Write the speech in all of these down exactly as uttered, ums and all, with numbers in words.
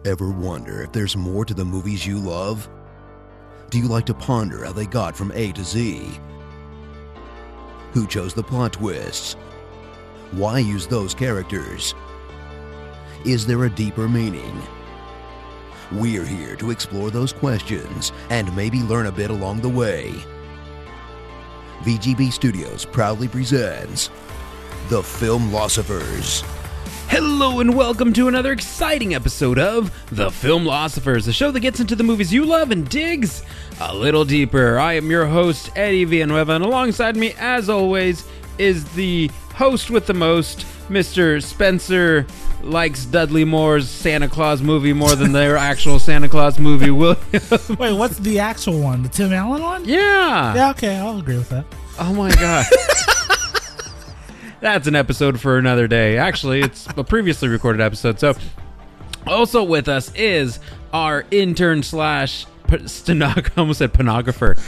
Ever wonder if there's more to the movies you love? Do you like to ponder how they got from A to Z? Who chose the plot twists? Why use those characters? Is there a deeper meaning? We're here to explore those questions and maybe learn a bit along the way. V G B Studios proudly presents The Filmlosophers. Hello and welcome to another exciting episode of The Filmlosophers, the show that gets into the movies you love and digs a little deeper. I am your host, Eddie Villanueva, and alongside me, as always, is the host with the most, Mister Spencer likes Dudley Moore's Santa Claus movie more than their actual Santa Claus movie. William. Wait, what's the actual one? The Tim Allen one? Yeah. Yeah, okay, I'll agree with that. Oh my god. That's an episode for another day. Actually, it's a previously recorded episode. So, also with us is our intern slash p- stenographer. I almost said pornographer.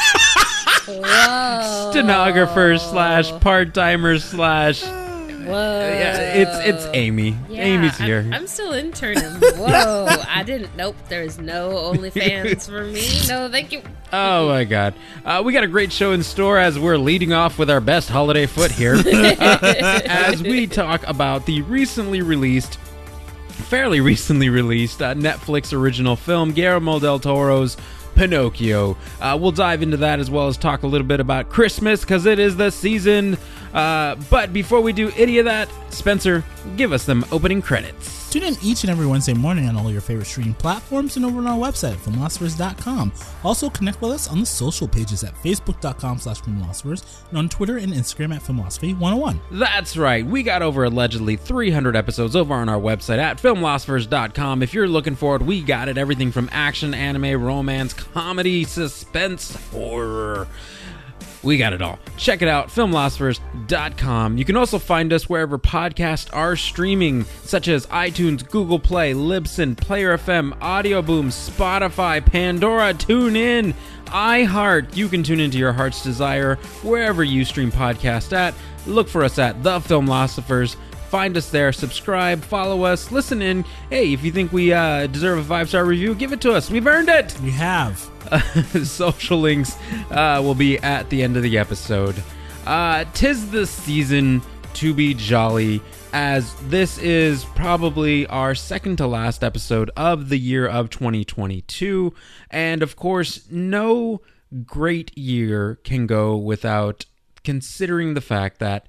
Whoa. Stenographer slash part timer slash. Whoa. Yeah, it's it's Amy. Yeah, Amy's here. I'm, I'm still interning. Whoa. I didn't. Nope. There's no OnlyFans for me. No, thank you. Oh my god. Uh, we got a great show in store as we're leading off with our best holiday foot here. uh, as we talk about the recently released, fairly recently released uh, Netflix original film, Guillermo del Toro's Pinocchio. Uh, we'll dive into that as well as talk a little bit about Christmas because it is the season. Uh, but before we do any of that, Spencer, give us some opening credits. Tune in each and every Wednesday morning on all your favorite streaming platforms and over on our website at filmlosophers dot com. Also connect with us on the social pages at facebook dot com slash filmlosophers and on Twitter and Instagram at filmlosophy one oh one. That's right. We got over allegedly three hundred episodes over on our website at filmlosophers dot com. If you're looking for it, we got it. Everything from action, anime, romance, comedy, suspense, horror. We got it all. Check it out, filmlosophers dot com. You can also find us wherever podcasts are streaming, such as iTunes, Google Play, Libsyn, Player F M, Audio Boom, Spotify, Pandora, TuneIn, iHeart. You can tune into your heart's desire wherever you stream podcasts at. Look for us at The Filmlosophers. Find us there, subscribe, follow us, listen in. Hey, if you think we uh, deserve a five-star review, give it to us. We've earned it. We have. Uh, social links uh, will be at the end of the episode. Uh, 'tis the season to be jolly, as this is probably our second to last episode of the year of twenty twenty-two. And of course, no great year can go without considering the fact that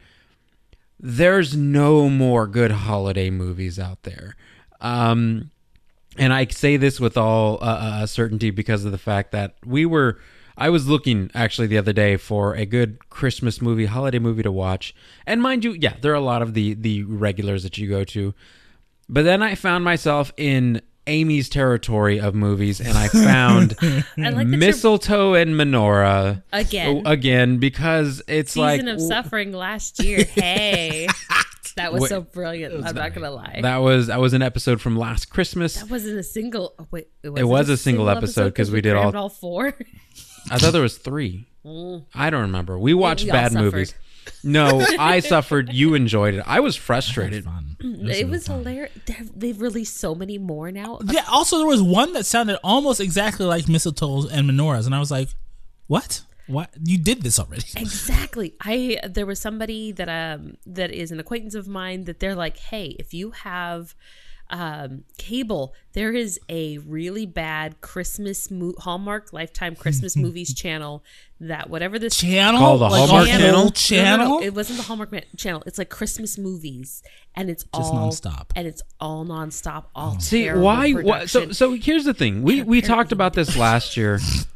there's no more good holiday movies out there. Um, and I say this with all uh, uh, certainty because of the fact that we were, I was looking actually the other day for a good Christmas movie, holiday movie to watch. And mind you, yeah, there are a lot of the, the regulars that you go to. But then I found myself in Amy's territory of movies, and I found I like Mistletoe and Menorah again. Again, because it's Season like Season of Suffering last year. Hey, that was wait, so brilliant. I'm not gonna lie. That was that was an episode from last Christmas. That wasn't a single. Oh, wait, it, it was a single, single episode because we, we did all all four. I thought there was three. Mm. I don't remember. We watched we bad movies. No, I suffered. You enjoyed it. I was frustrated. It was, it was hilarious. They've released so many more now. Yeah. Also, there was one that sounded almost exactly like Mistletoe and Menorahs, and I was like, "What? What? You did this already?" Exactly. I there was somebody that um that is an acquaintance of mine that they're like, "Hey, if you have um cable, there is a really bad Christmas mo- Hallmark Lifetime Christmas movies channel that whatever this channel called the like Hallmark channel channel channel no, no, no, it wasn't the Hallmark ma- channel. It's like Christmas movies, and it's just all nonstop, and it's all nonstop. All see why? Why? So so here's the thing. We we talked about this last year.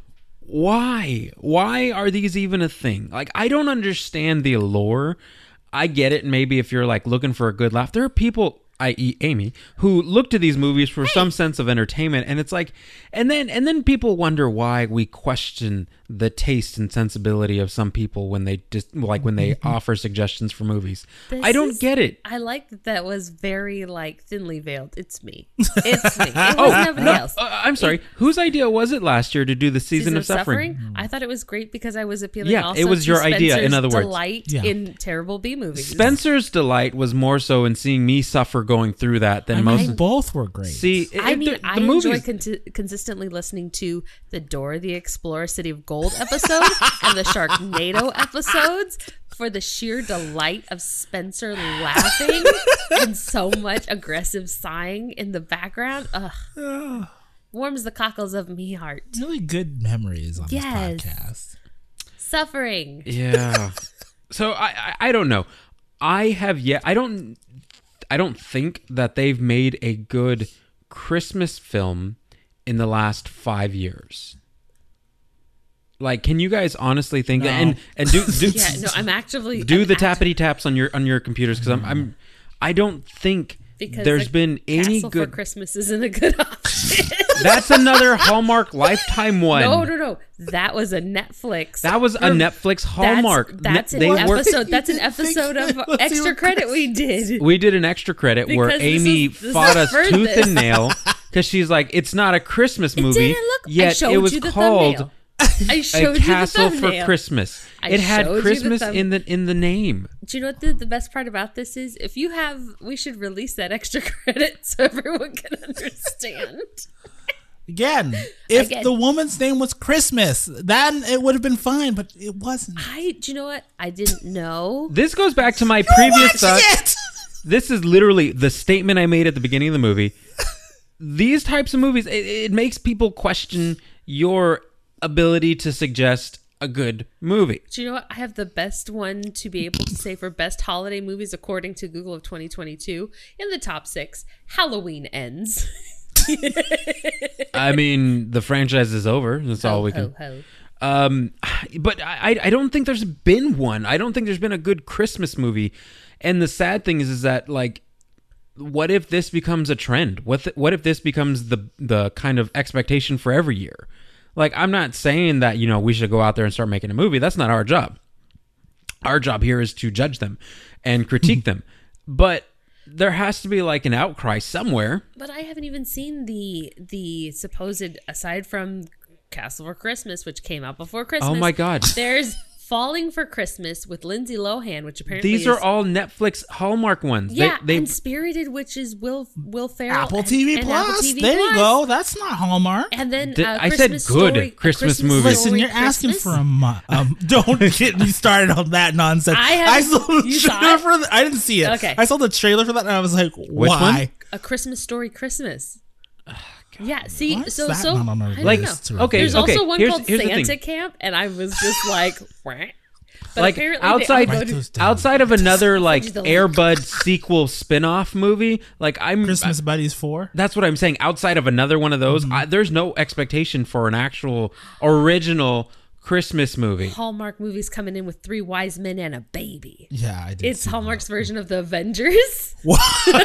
Why? Why are these even a thing? Like, I don't understand the allure. I get it. Maybe if you're like looking for a good laugh, there are people, that is. Amy, who look to these movies for some sense of entertainment, and it's like, and then and then people wonder why we question the taste and sensibility of some people when they just like when they offer suggestions for movies. This I don't is, get it. I like that that was very like thinly veiled. It's me. It's me. It was Oh, nobody no, else. uh, I'm sorry. Whose idea was it last year to do the season, Season of suffering? I thought it was great because I was appealing. Yeah, also it was to your idea, in Spencer's other words. delight Yeah. in terrible B movies. Spencer's delight was more so in seeing me suffer going through that than I most. mean, both were great. See, it, I it- mean, the, the I movies, enjoy con- consistently listening to the Dora the Explorer City of Gold episode and the Sharknado episodes for the sheer delight of Spencer laughing and so much aggressive sighing in the background. Ugh. Warms the cockles of me heart. Really good memories on Yes. this podcast. Suffering. Yeah. So I, I I don't know. I have yet. I don't. I don't think that they've made a good Christmas film in the last five years. Like, can you guys honestly think No. that? And and do do, Yeah, no, I'm actively do I'm the acti- tappity taps on your on your computers because I'm I'm I don't think because there's the been any Castle good. for Christmas isn't a good option. That's another Hallmark Lifetime one. No, no, no. That was a Netflix. That was a Netflix Hallmark. That's, that's Ne- an they worked- episode. That's an You think episode of that was extra even credit we did. We did an extra credit where Because this Amy is- this fought is us for tooth this. and nail because she's like, it's not a Christmas movie. Didn't look. I Yet showed it was you the called thumbnail. I A showed Castle you the for thumbnail. Christmas. I It had showed you the Christmas thumb- in the in the name. Do you know what the, the best part about this is? If you have, we should release that extra credit so everyone can understand. Again, if Again. the woman's name was Christmas, then it would have been fine, but it wasn't. I. Do you know what? I didn't know. This goes back to my previous thought. Shit! This is literally the statement I made at the beginning of the movie. These types of movies, it, it makes people question your ability to suggest a good movie. Do you know what? I have the best one to be able to say for best holiday movies according to Google of twenty twenty-two. In the top six, Halloween Ends. I mean, the franchise is over. That's all we Ho, can. ho, ho. Um, but I, I don't think there's been one. I don't think there's been a good Christmas movie. And the sad thing is, is that like, what if this becomes a trend? What th- what if this becomes the the kind of expectation for every year? Like, I'm not saying that, you know, we should go out there and start making a movie. That's not our job. Our job here is to judge them and critique them. But there has to be like an outcry somewhere. But I haven't even seen the the supposed, aside from Castle for Christmas, which came out before Christmas. Oh my God. There's Falling for Christmas with Lindsay Lohan, which apparently These is, are all Netflix Hallmark ones. yeah, they, they, and Spirited, which is Will Will Ferrell. Apple and- T V and Plus. Apple T V there you Plus. go. That's not Hallmark. And then Did- uh, I said Christmas good Story, a Christmas movie. Listen, Story you're asking Christmas. for a mo- um. Don't get me started on that nonsense. I haven't- saw the you saw trailer it? for that. I didn't see it. Okay. I saw the trailer for that, and I was like, Which why? one? A Christmas Story Christmas. Yeah, see, Why is so that so not on our I don't Like, know. list to okay, There's review? also one here's- called here's the Santa thing. Camp, and I was just like, "Wah." But like apparently they outside all go Write to- those down. outside of another like you the link. Airbud sequel spin-off movie, like I'm Christmas Buddies four. that's what I'm saying. Outside of another one of those, Mm-hmm. I, there's no expectation for an actual original Christmas movie. Hallmark movies coming in with three wise men and a baby. Yeah, I did. It's see Hallmark's version of the Avengers. What?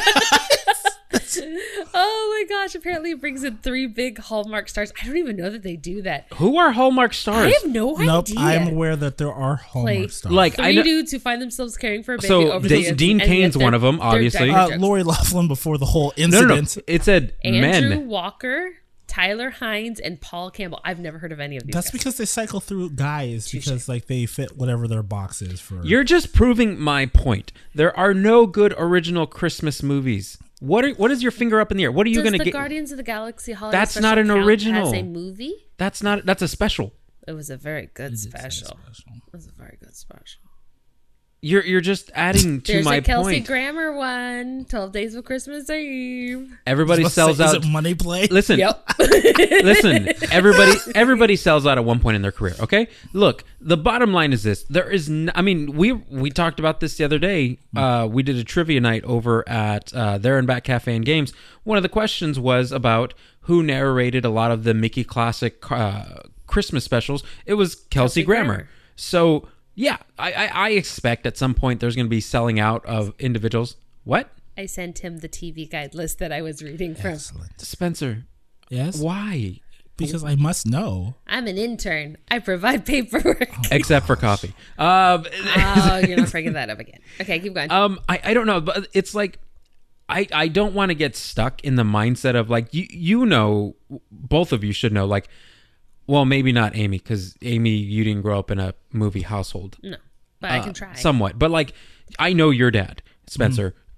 Oh my gosh! Apparently, it brings in three big Hallmark stars. I don't even know that they do that. Who are Hallmark I stars? have no Nope, idea. I'm aware that there are Hallmark Like- stars. Like I Three know, dudes who find themselves caring for a baby So, over D- the Dean and yet Cain's they're- one of 'em, they're obviously. diaper uh, jokes. Lori Loughlin before the whole no, no, no. incident. It said Andrew men. Walker, Tyler Hines, and Paul Campbell. I've never heard of any of these. That's guys. because they cycle through guys because like they fit whatever their box is for. You're just proving my point. There are no good original Christmas movies. What are, what is your finger up in the air? What are you Does going to the get? Guardians of the Galaxy holiday That's special not an count original. as a movie? That's not. That's a special. It was a very good special. It was a very good special. You're you're just adding to There's my a Kelsey point. Grammer one, twelve Days of Christmas Eve. Everybody Let's sells say, out. Is it money play? Listen, Yep. listen. Everybody, everybody sells out at one point in their career. Okay, look. The bottom line is this: there is. N- I mean, we we talked about this the other day. Uh, we did a trivia night over at uh, There and Back Cafe and Games. One of the questions was about who narrated a lot of the Mickey Classic uh, Christmas specials. It was Kelsey, Kelsey Grammer. Grammer. So yeah, I, I, I expect at some point there's going to be selling out of individuals. What, I sent him the T V guide list that I was reading from. Excellent. Spencer? Yes, Why? because I must know. I'm an intern. I provide paperwork. Except for coffee. Uh, Oh, you're not bringing that up again. Okay, keep going. Um, I, I don't know, but it's like I I don't want to get stuck in the mindset of like you you know both of you should know like well maybe not Amy because Amy you didn't grow up in a movie household no, but I uh, can try. somewhat, but like I know your dad Spencer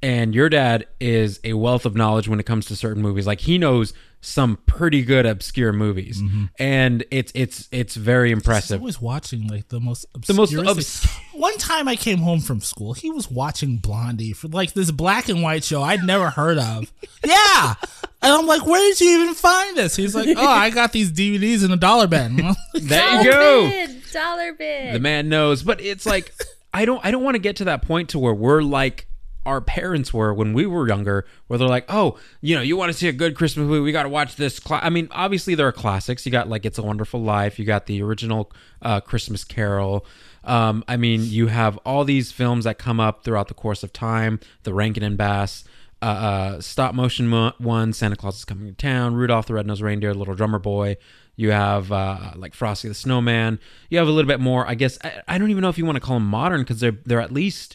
and your dad is a wealth of knowledge when it comes to certain movies. Like he knows some pretty good obscure movies, mm-hmm. and it's it's it's very impressive. He's always watching like the most the most obscure. obs- One time I came home from school, he was watching Blondie for like this black and white show I'd never heard of. Yeah, and I'm like, where did you even find this? He's like, oh, I got these D V Ds in a dollar bin. There you go, bin, dollar bin. The man knows, but it's like I don't I don't want to get to that point to where we're like our parents were when we were younger, where they're like, oh, you know, you want to see a good Christmas movie, we got to watch this. Cla-. I mean, obviously there are classics. You got like It's a Wonderful Life. You got the original uh, Christmas Carol. Um, I mean, you have all these films that come up throughout the course of time. The Rankin and Bass, uh, uh, stop motion mo- one, Santa Claus is Coming to Town, Rudolph the Red-Nosed Reindeer, Little Drummer Boy. You have uh, like Frosty the Snowman. You have a little bit more, I guess. I, I don't even know if you want to call them modern, because they're they're at least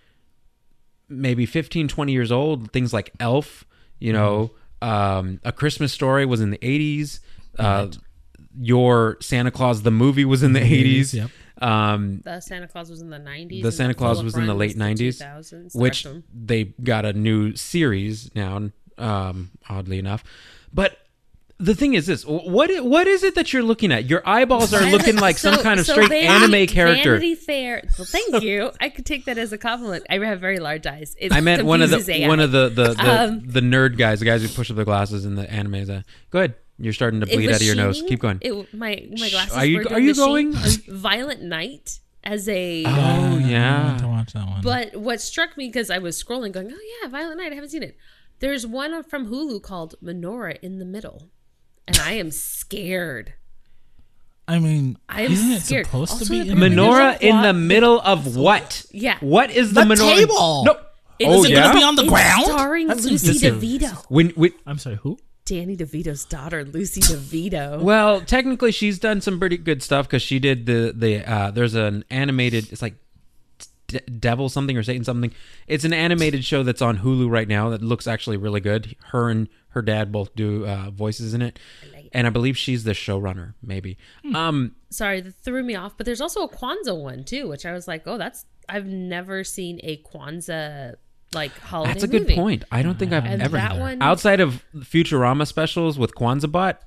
maybe fifteen, twenty years old. Things like Elf, you know, um, A Christmas Story was in the eighties. Uh, right. Your Santa Claus, the movie, was in the eighties. Yep. Um, the Santa Claus was in the nineties. The Santa Claus was in the late nineties, which they got a new series now, um, oddly enough. But the thing is this, what what is it that you're looking at? Your eyeballs are looking like so, some kind of so straight Vanity, anime character. Vanity Fair. Well, thank you. I could take that as a compliment. I have very large eyes. It I meant one of the A I. one of the the, the, um, the nerd guys, the guys who push up their glasses in the animes. Uh, go ahead. You're starting to bleed out of your nose. Keep going. It, my my glasses are you, were are you going? Violent Night as a... Oh, yeah. I want to watch that one. But what struck me, because I was scrolling going, oh yeah, Violent Night, I haven't seen it. There's one from Hulu called Menorah in the Middle. And I am scared. I mean, I am isn't scared. it supposed Also, to be... In Menorah in the middle of what? Yeah. What is the, the menorah? table. No. It's, oh, is it yeah? going to be on the it's ground? starring That's Lucy insane. DeVito. When, when, I'm sorry, who? Danny DeVito's daughter, Lucy DeVito. Well, technically, she's done some pretty good stuff, because she did the the. Uh, there's an animated. It's like D- Devil something or Satan something. It's an animated show that's on Hulu right now that looks actually really good. Her and her dad both do uh, voices in it, I like it. And I believe she's the showrunner. Maybe. Hmm. Um, Sorry, that threw me off. But there's also a Kwanzaa one too, which I was like, oh, that's. I've never seen a Kwanzaa. Like holiday That's a good movie. point. I don't think I've and ever that one, outside of Futurama specials with Kwanzaa Bot,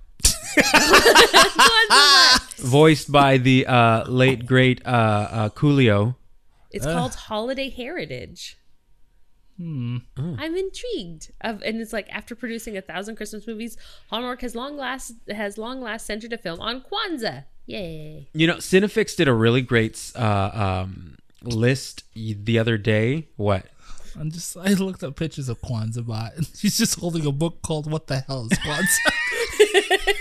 voiced by the uh, late great uh, uh, Coolio. It's uh. called Holiday Heritage. Hmm. Oh. I'm intrigued. Of, and it's like, after producing a thousand Christmas movies, Hallmark has long last has long last centered a film on Kwanzaa. Yay! You know, Cinefix did a really great uh, um, list the other day. What? I'm just. I looked up pictures of Kwanzaa Bot, and she's just holding a book called "What the Hell Is Kwanzaa."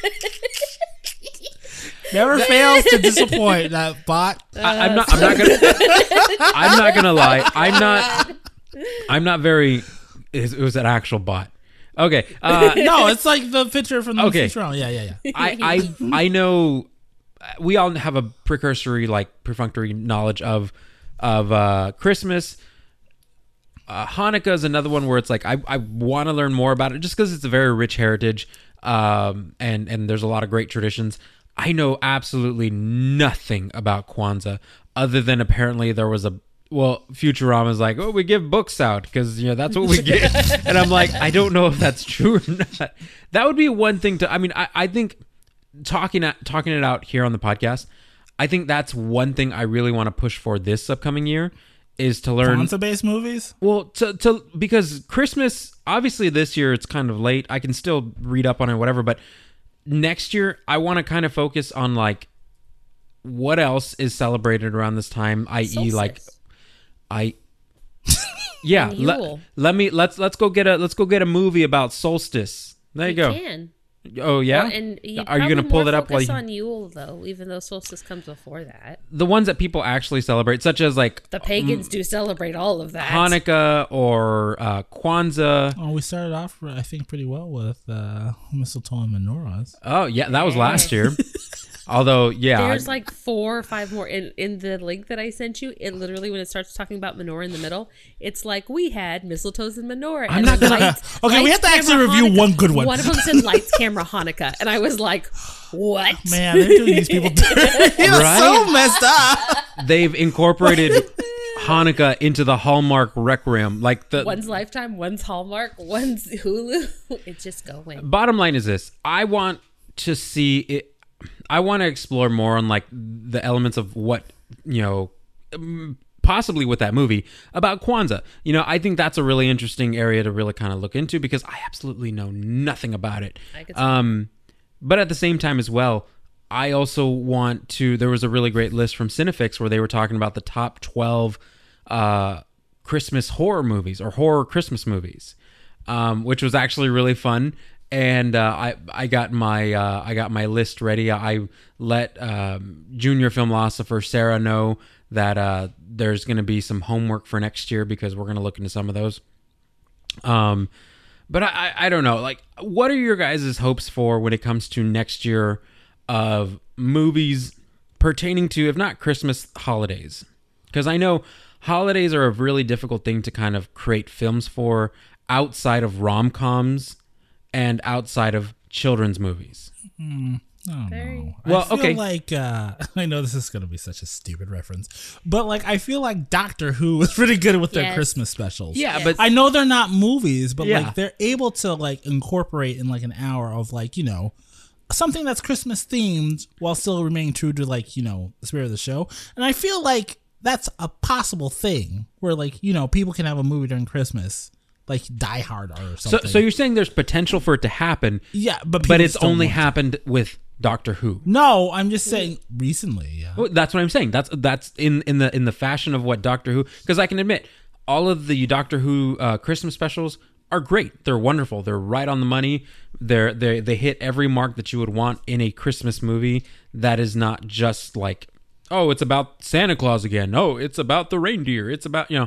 Never fails to disappoint that bot. I, I'm not. I'm not gonna. I'm not gonna lie. I'm not. I'm not very. It was an actual bot. Okay. Uh, no, it's like the picture from the okay. Futurama. Yeah, yeah, yeah. I, I I know. We all have a precursory, like perfunctory knowledge of of uh, Christmas. Uh, Hanukkah is another one where it's like I, I want to learn more about it just because it's a very rich heritage, um, and and there's a lot of great traditions. I know absolutely nothing about Kwanzaa other than apparently there was a well Futurama's like, oh, we give books out because you know that's what we get, and I'm like, I don't know if that's true or not. That would be one thing to. I mean, I, I think talking at, talking it out here on the podcast, I think that's one thing I really want to push for this upcoming year. Is to learn Kwanzaa-based movies? Well, to to because Christmas, obviously this year it's kind of late. I can still read up on it, whatever. But next year, I want to kind of focus on like what else is celebrated around this time, that is, like I. Yeah, let, let me let's let's go get a let's go get a movie about solstice. There you, you go. Can. Oh yeah, well, and are you going to pull that up? Focus while on Yule though, even though solstice comes before that. The ones that people actually celebrate, such as like the pagans um, do celebrate all of that. Hanukkah or uh, Kwanzaa. Oh, we started off, I think, pretty well with uh, mistletoe and menorahs. Oh yeah, that was last year. Although, yeah, there's like four or five more in, in the link that I sent you. It literally, when it starts talking about menorah in the middle, it's like we had mistletoes and menorah. I'm and not gonna. Lights, okay, lights, we have to actually review Hanukkah. one good one. One of them said lights, camera, Hanukkah, and I was like, "What? Man, they're doing these people dirty. Right? So messed up." They've incorporated Hanukkah into the Hallmark Requiem. Like the One's Lifetime, one's Hallmark, one's Hulu. It's just going. Bottom line is this: I want to see it. I want to explore more on like the elements of what you know. Um, possibly with that movie about Kwanzaa. You know, I think that's a really interesting area to really kind of look into because I absolutely know nothing about it. I could see Um, but at the same time as well, I also want to, there was a really great list from Cinefix where they were talking about the top twelve uh, Christmas horror movies or horror Christmas movies, um, which was actually really fun. And uh, I I got my uh, I got my list ready. I let um, junior filmosopher Sarah know that uh, there's going to be some homework for next year because we're going to look into some of those. Um, but I, I I don't know. Like, what are your guys' hopes for when it comes to next year of movies pertaining to, if not Christmas, holidays? Because I know holidays are a really difficult thing to kind of create films for outside of rom-coms and outside of children's movies. Mm, I don't Very- know. Well, I feel okay. like uh, I know this is going to be such a stupid reference, but like I feel like Doctor Who was pretty good with their Yes. Christmas specials. Yeah, Yes. but I know they're not movies, but Yeah. like they're able to like incorporate in like an hour of like, you know, something that's Christmas themed while still remaining true to like, you know, the spirit of the show. And I feel like that's a possible thing where like, you know, people can have a movie during Christmas, like Die Hard or so something. so you're saying there's potential for it to happen, yeah, but but people it's just don't only want it. happened with Doctor Who. No, I'm just saying recently. Yeah. Well, that's what I'm saying. That's that's in, in the in the fashion of what Doctor Who. Because I can admit, all of the Doctor Who uh, Christmas specials are great. They're wonderful. They're right on the money. They're they they hit every mark that you would want in a Christmas movie. That is not just like, oh, it's about Santa Claus again. No, it's about the reindeer. It's about, you know,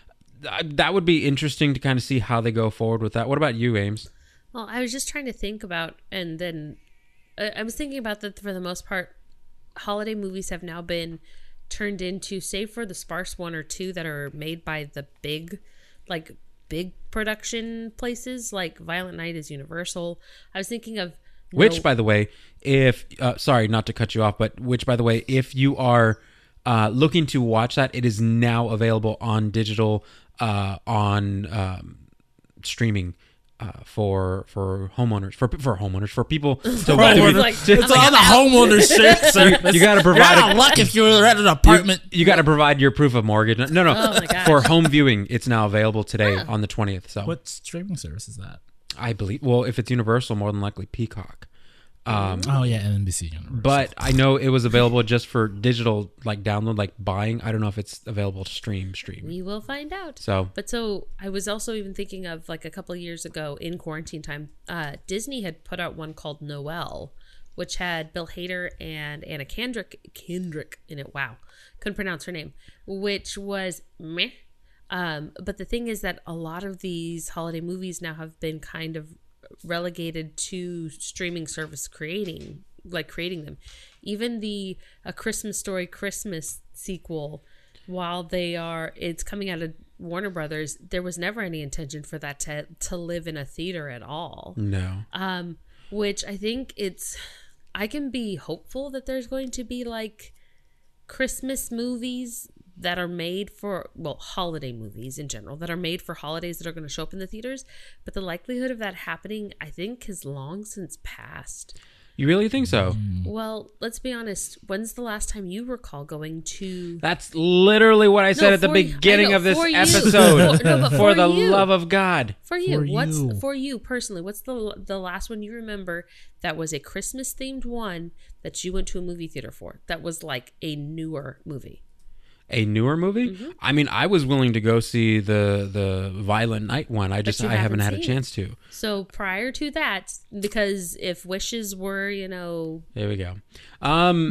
th- that would be interesting to kind of see how they go forward with that. What about you, Ames? Well, I was just trying to think about, and then I I was thinking about that for the most part, holiday movies have now been turned into, save for the sparse one or two that are made by the big, like big production places, like Violent Night is Universal. I was thinking of Which, no- by the way, if uh, sorry, not to cut you off, but which, by the way, if you are uh, looking to watch that, it is now available on digital, uh, on um, streaming uh, for for homeowners, for for homeowners, for people to Homeowners. to be- Like- to- It's on the homeowner's shirt service. you got to You're provide out a, of luck if you're at an apartment. you, you got to provide your proof of mortgage. No, no, Oh my gosh. for home viewing, it's now available today on the twentieth. So What streaming service is that? I believe, well, if it's Universal, more than likely Peacock. Um, Oh yeah, N B C Universal. But I know it was available just for digital, like download, like buying. I don't know if it's available to stream. Stream. we will find out. So But so I was also even thinking of like a couple of years ago in quarantine time, uh, Disney had put out one called Noel, which had Bill Hader and Anna Kendrick Kendrick in it. Wow, couldn't pronounce her name. Which was meh. Um, but the thing is that a lot of these holiday movies now have been kind of relegated to streaming service creating, like creating them. Even the A Christmas Story Christmas sequel, while they are, it's coming out of Warner Brothers, there was never any intention for that to to live in a theater at all. no, Um, which I think it's, I can be hopeful that there's going to be like Christmas movies that are made for, well, holiday movies in general that are made for holidays that are going to show up in the theaters. But the likelihood of that happening, I think, has long since passed. you really think so? Well, let's be honest. When's the last time you recall going to? That's literally what I said No, at the for you- beginning I know, of this for you. episode. For- no, but for for the you. love of God. For you, For what's you. for you personally? What's the the last one you remember that was a Christmas themed one that you went to a movie theater for? That was like a newer movie. A newer movie? Mm-hmm. I mean, I was willing to go see the the Violent Night one. I just you I haven't haven't had a seen chance to. So prior to that, because if wishes were, you know, There we go. Um,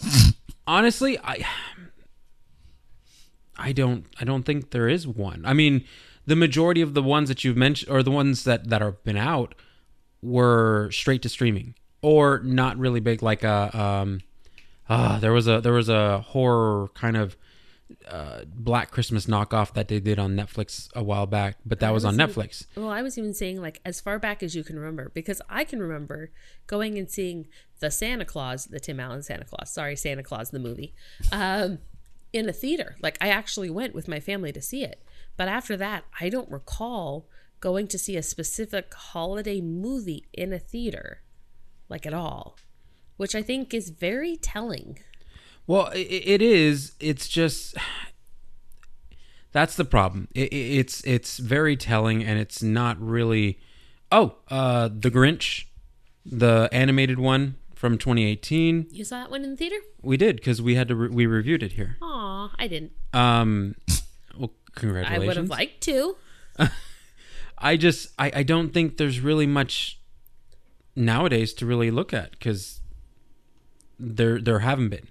honestly, I I don't I don't think there is one. I mean, the majority of the ones that you've mentioned, or the ones that that have been out, were straight to streaming or not really big. Like a um, ah, there was a there was a horror kind of uh, Black Christmas knockoff that they did on Netflix a while back, but that was on was even- Netflix. well, I was even saying like as far back as you can remember, because I can remember going and seeing the Santa Claus, the Tim Allen Santa Claus. Sorry, Santa Claus the movie. Um, in a theater. Like, I actually went with my family to see it. But after that, I don't recall going to see a specific holiday movie in a theater, like at all, which I think is very telling. Well, it, it is. It's just... That's the problem. It, it's it's very telling, and it's not really... Oh, uh, The Grinch, the animated one from twenty eighteen. You saw that one in the theater? We did, because we had to re- we reviewed it here. Aw, I didn't. Um, well, congratulations. I would have liked to. I just I, I don't think there's really much nowadays to really look at, because there there haven't been.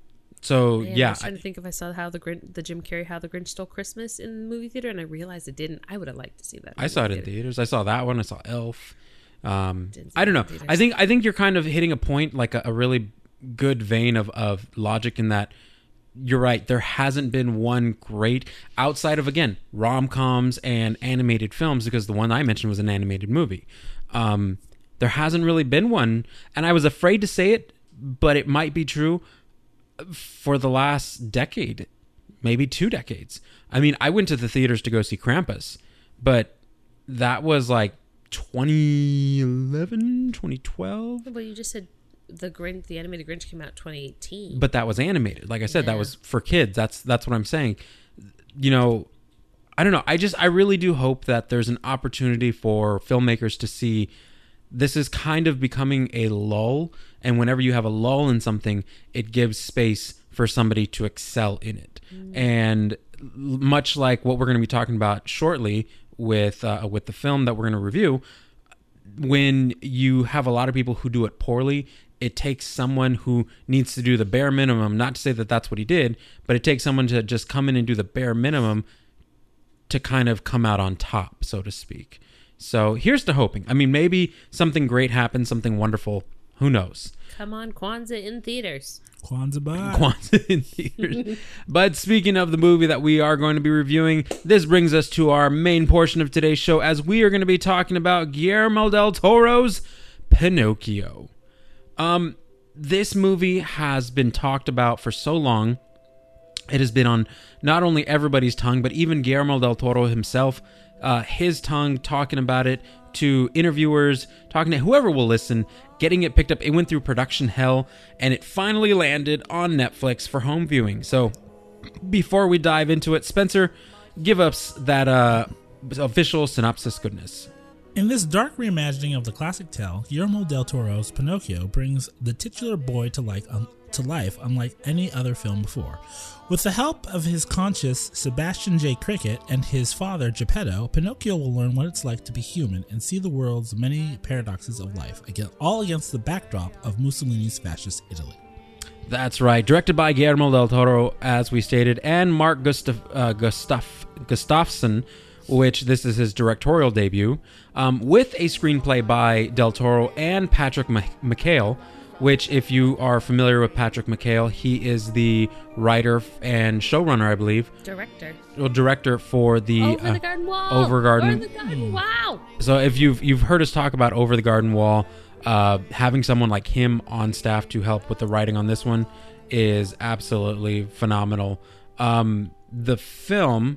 So Man, yeah, I was trying to think if I saw how the Grinch, the Jim Carrey How the Grinch Stole Christmas in the movie theater, and I realized I didn't. I would have liked to see that. I saw it in theaters. I saw that one. I saw Elf. Um, Didn't see I don't it know. in theaters. I think I think you're kind of hitting a point, like a, a really good vein of, of logic in that you're right. There hasn't been one great outside of, again, rom-coms and animated films, because the one I mentioned was an animated movie. Um, there hasn't really been one, and I was afraid to say it, but it might be true. For the last decade, maybe two decades. I mean, I went to the theaters to go see Krampus, but that was like twenty eleven, twenty twelve. Well, you just said the Grinch, the animated Grinch came out twenty eighteen. But that was animated. Like I said, Yeah. that was for kids. That's that's what I'm saying. You know, I don't know. I just I really do hope that there's an opportunity for filmmakers to see this is kind of becoming a lull, and whenever you have a lull in something, it gives space for somebody to excel in it. Mm. And much like what we're going to be talking about shortly with uh, with the film that we're going to review, when you have a lot of people who do it poorly, it takes someone who needs to do the bare minimum, not to say that that's what he did, but it takes someone to just come in and do the bare minimum to kind of come out on top, so to speak. So here's to hoping. I mean, maybe something great happens, something wonderful. Who knows? Come on, Kwanzaa in theaters. Kwanzaa bye. Kwanzaa in theaters. But speaking of the movie that we are going to be reviewing, this brings us to our main portion of today's show, as we are going to be talking about Guillermo del Toro's Pinocchio. Um, this movie has been talked about for so long. It has been on not only everybody's tongue, but even Guillermo del Toro himself, uh, his tongue, talking about it to interviewers, talking to whoever will listen, getting it picked up. It went through production hell, and it finally landed on Netflix for home viewing. So before we dive into it, Spencer, give us that uh, official synopsis goodness. In this dark reimagining of the classic tale, Guillermo del Toro's Pinocchio brings the titular boy to, like, um, to life unlike any other film before. With the help of his conscious Sebastian J. Cricket and his father Geppetto, Pinocchio will learn what it's like to be human and see the world's many paradoxes of life, again, all against the backdrop of Mussolini's fascist Italy. That's right. Directed by Guillermo del Toro, as we stated, and Mark Gustaf, uh, Gustaf, Gustafsson, which this is his directorial debut, um, with a screenplay by del Toro and Patrick McHale, which, if you are familiar with Patrick McHale, he is the writer and showrunner, I believe. Director. Well, director for the Over uh, the Garden Wall. Over Garden. Over the Garden Wall. So if you've you've heard us talk about Over the Garden Wall, uh, having someone like him on staff to help with the writing on this one is absolutely phenomenal. Um, the film.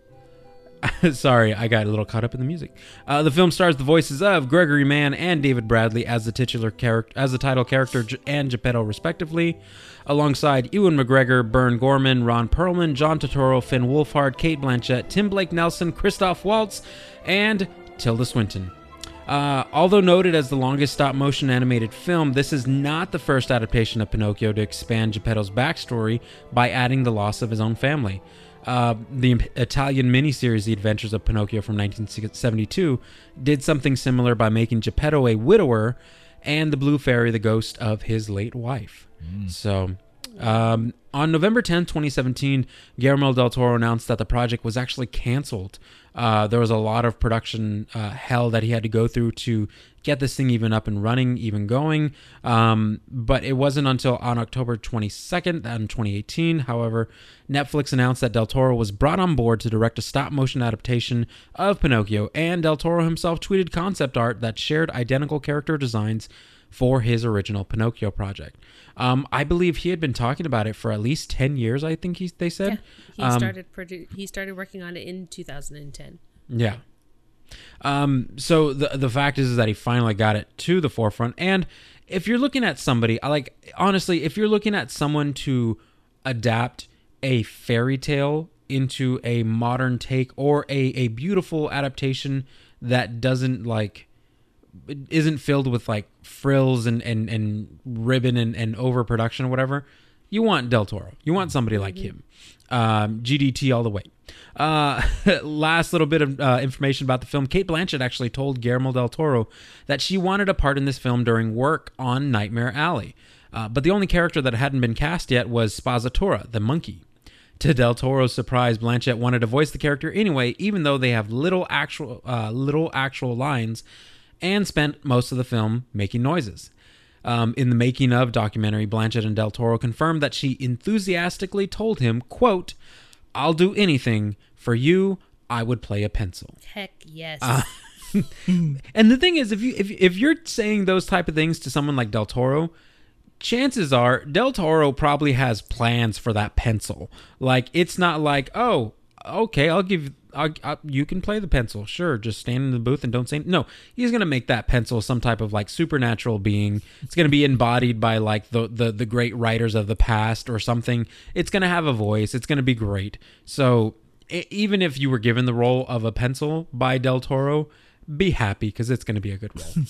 Sorry, I got a little caught up in the music. Uh, the film stars the voices of Gregory Mann and David Bradley as the titular character, as the title character, and Geppetto, respectively, alongside Ewan McGregor, Bern Gorman, Ron Perlman, John Turturro, Finn Wolfhard, Cate Blanchett, Tim Blake Nelson, Christoph Waltz, and Tilda Swinton. Uh, although noted as the longest stop-motion animated film, this is not the first adaptation of Pinocchio to expand Geppetto's backstory by adding the loss of his own family. Uh, the Italian miniseries The Adventures of Pinocchio from nineteen seventy-two did something similar by making Geppetto a widower and the Blue Fairy the ghost of his late wife. Mm. So, um, on November tenth, twenty seventeen, Guillermo del Toro announced that the project was actually canceled. Uh, there was a lot of production uh, hell that he had to go through to get this thing even up and running, even going. Um, but it wasn't until on October twenty-second, in twenty eighteen, however, Netflix announced that Del Toro was brought on board to direct a stop-motion adaptation of Pinocchio, and Del Toro himself tweeted concept art that shared identical character designs for his original Pinocchio project. Um, I believe he had been talking about it for at least ten years, I think he, they said. Yeah, he um, started produ- he started working on it in two thousand ten. Yeah. Um, so the the fact is, is that he finally got it to the forefront. And if you're looking at somebody, I like, honestly, if you're looking at someone to adapt a fairy tale into a modern take or a, a beautiful adaptation that doesn't like, isn't filled with like frills and, and, and ribbon and, and overproduction or whatever, you want Del Toro. You want somebody like him. Um, G D T all the way. Uh, last little bit of uh, information about the film. Cate Blanchett actually told Guillermo del Toro that she wanted a part in this film during work on Nightmare Alley. Uh, but the only character that hadn't been cast yet was Spazzatura, the monkey. To Del Toro's surprise, Blanchett wanted to voice the character anyway, even though they have little actual, uh, little actual lines, and spent most of the film making noises. Um, in the making of documentary, Blanchett and Del Toro confirmed that she enthusiastically told him, quote, "I'll do anything. For you, I would play a pencil." Heck yes. Uh, and the thing is, if you if, if you're saying those type of things to someone like Del Toro, chances are Del Toro probably has plans for that pencil. Like, it's not like, oh, okay, I'll give I'll, I'll, you can play the pencil, sure, just stand in the booth and don't say no. He's gonna make that pencil some type of like supernatural being. It's gonna be embodied by like the the the great writers of the past or something. It's gonna have a voice. It's gonna be great. So it, even if you were given the role of a pencil by Del Toro, be happy because it's going to be a good role.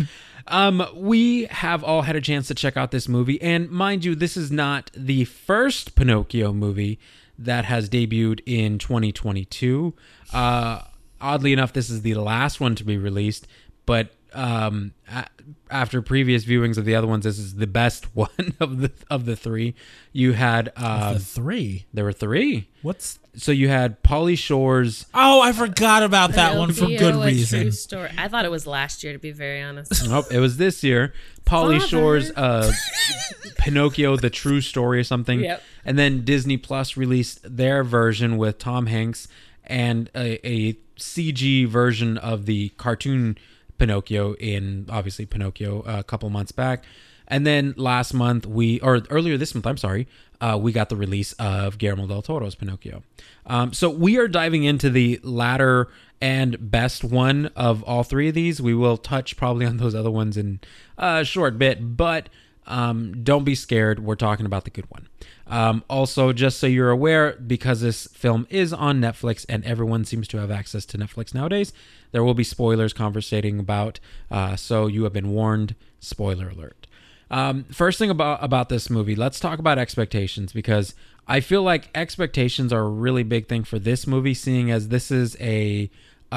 um, we have all had a chance to check out this movie, and mind you, this is not the first Pinocchio movie that has debuted in twenty twenty-two. Uh, oddly enough, this is the last one to be released, but um, a- after previous viewings of the other ones, this is the best one of the of the three. You had uh, the three. There were three. What's So you had Pauly Shore's. Oh, I forgot about that one for Pinocchio, good a reason. True story. I thought it was last year, to be very honest. Nope, it was this year. Pauly Father. Shore's uh, Pinocchio, the True Story or something. Yep. And then Disney Plus released their version with Tom Hanks and a, a C G version of the cartoon Pinocchio in, obviously, Pinocchio uh, a couple months back. And then last month, we, or earlier this month, I'm sorry, uh, we got the release of Guillermo del Toro's Pinocchio. Um, so we are diving into the latter and best one of all three of these. We will touch probably on those other ones in a short bit, but um, don't be scared. We're talking about the good one. Um, also, just so you're aware, because this film is on Netflix and everyone seems to have access to Netflix nowadays, there will be spoilers conversating about, uh, so you have been warned. Spoiler alert. Um, first thing about, about this movie, let's talk about expectations, because I feel like expectations are a really big thing for this movie, seeing as this is a,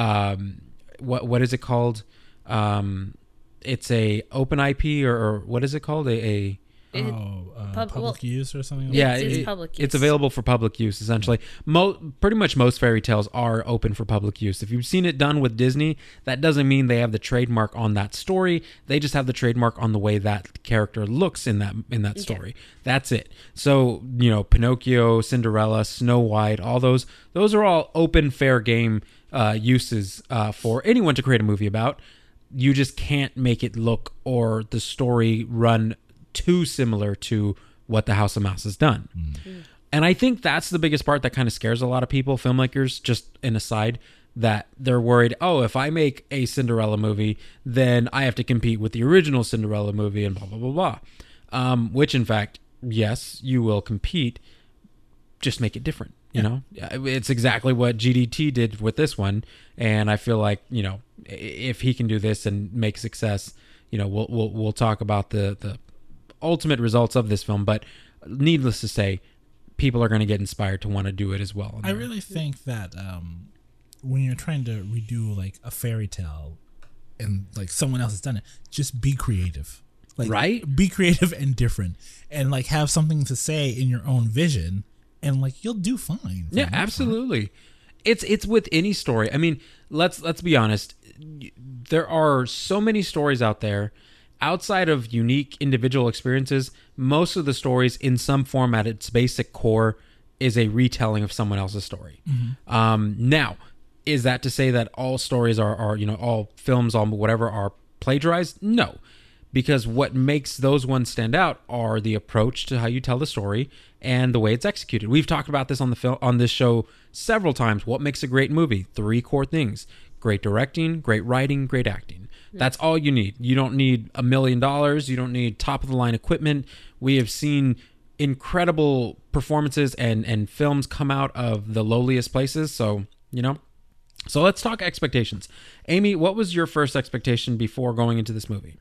um, what what is it called? Um, it's a open I P, or, or what is it called? A, a It- oh, uh, pub- public well, use or something like yeah, It's- it's it- public it's use. available for public use, essentially. Mo- pretty much most fairy tales are open for public use. If you've seen it done with Disney, that doesn't mean they have the trademark on that story. They just have the trademark on the way that character looks in that in that story. That's it. So, you know, Pinocchio, Cinderella, Snow White, all those, those are all open, fair game uh, uses uh, for anyone to create a movie about. You just can't make it look or the story run too similar to what the House of Mouse has done. Mm. And I think that's the biggest part that kind of scares a lot of people, filmmakers, just an aside, that they're worried, oh, if I make a Cinderella movie, then I have to compete with the original Cinderella movie and blah, blah, blah, blah. Um, which, in fact, yes, you will compete, just make it different. You know, it's exactly what G D T did with this one. And I feel like, you know, if he can do this and make success, you know, we'll, we'll, we'll talk about the, the, ultimate results of this film, but needless to say, people are going to get inspired to want to do it as well. I really think that um, when you're trying to redo like a fairy tale and like someone else has done it, just be creative. Like, right? Be creative and different, and like have something to say in your own vision, and like you'll do fine. Yeah, absolutely. It's it's with any story. I mean, let's let's be honest. There are so many stories out there. Outside of unique individual experiences, most of the stories in some form at its basic core is a retelling of someone else's story. Mm-hmm. Um, now, is that to say that all stories are, are, you know, all films, all whatever are plagiarized? No. because what makes those ones stand out are the approach to how you tell the story and the way it's executed. We've talked about this on the film on this show several times. What makes a great movie? Three core things: great directing, great writing, great acting. That's all you need. You don't need a million dollars. You don't need top of the line equipment. We have seen incredible performances and and films come out of the lowliest places. So, you know, so let's talk expectations. Amy, what was your first expectation before going into this movie?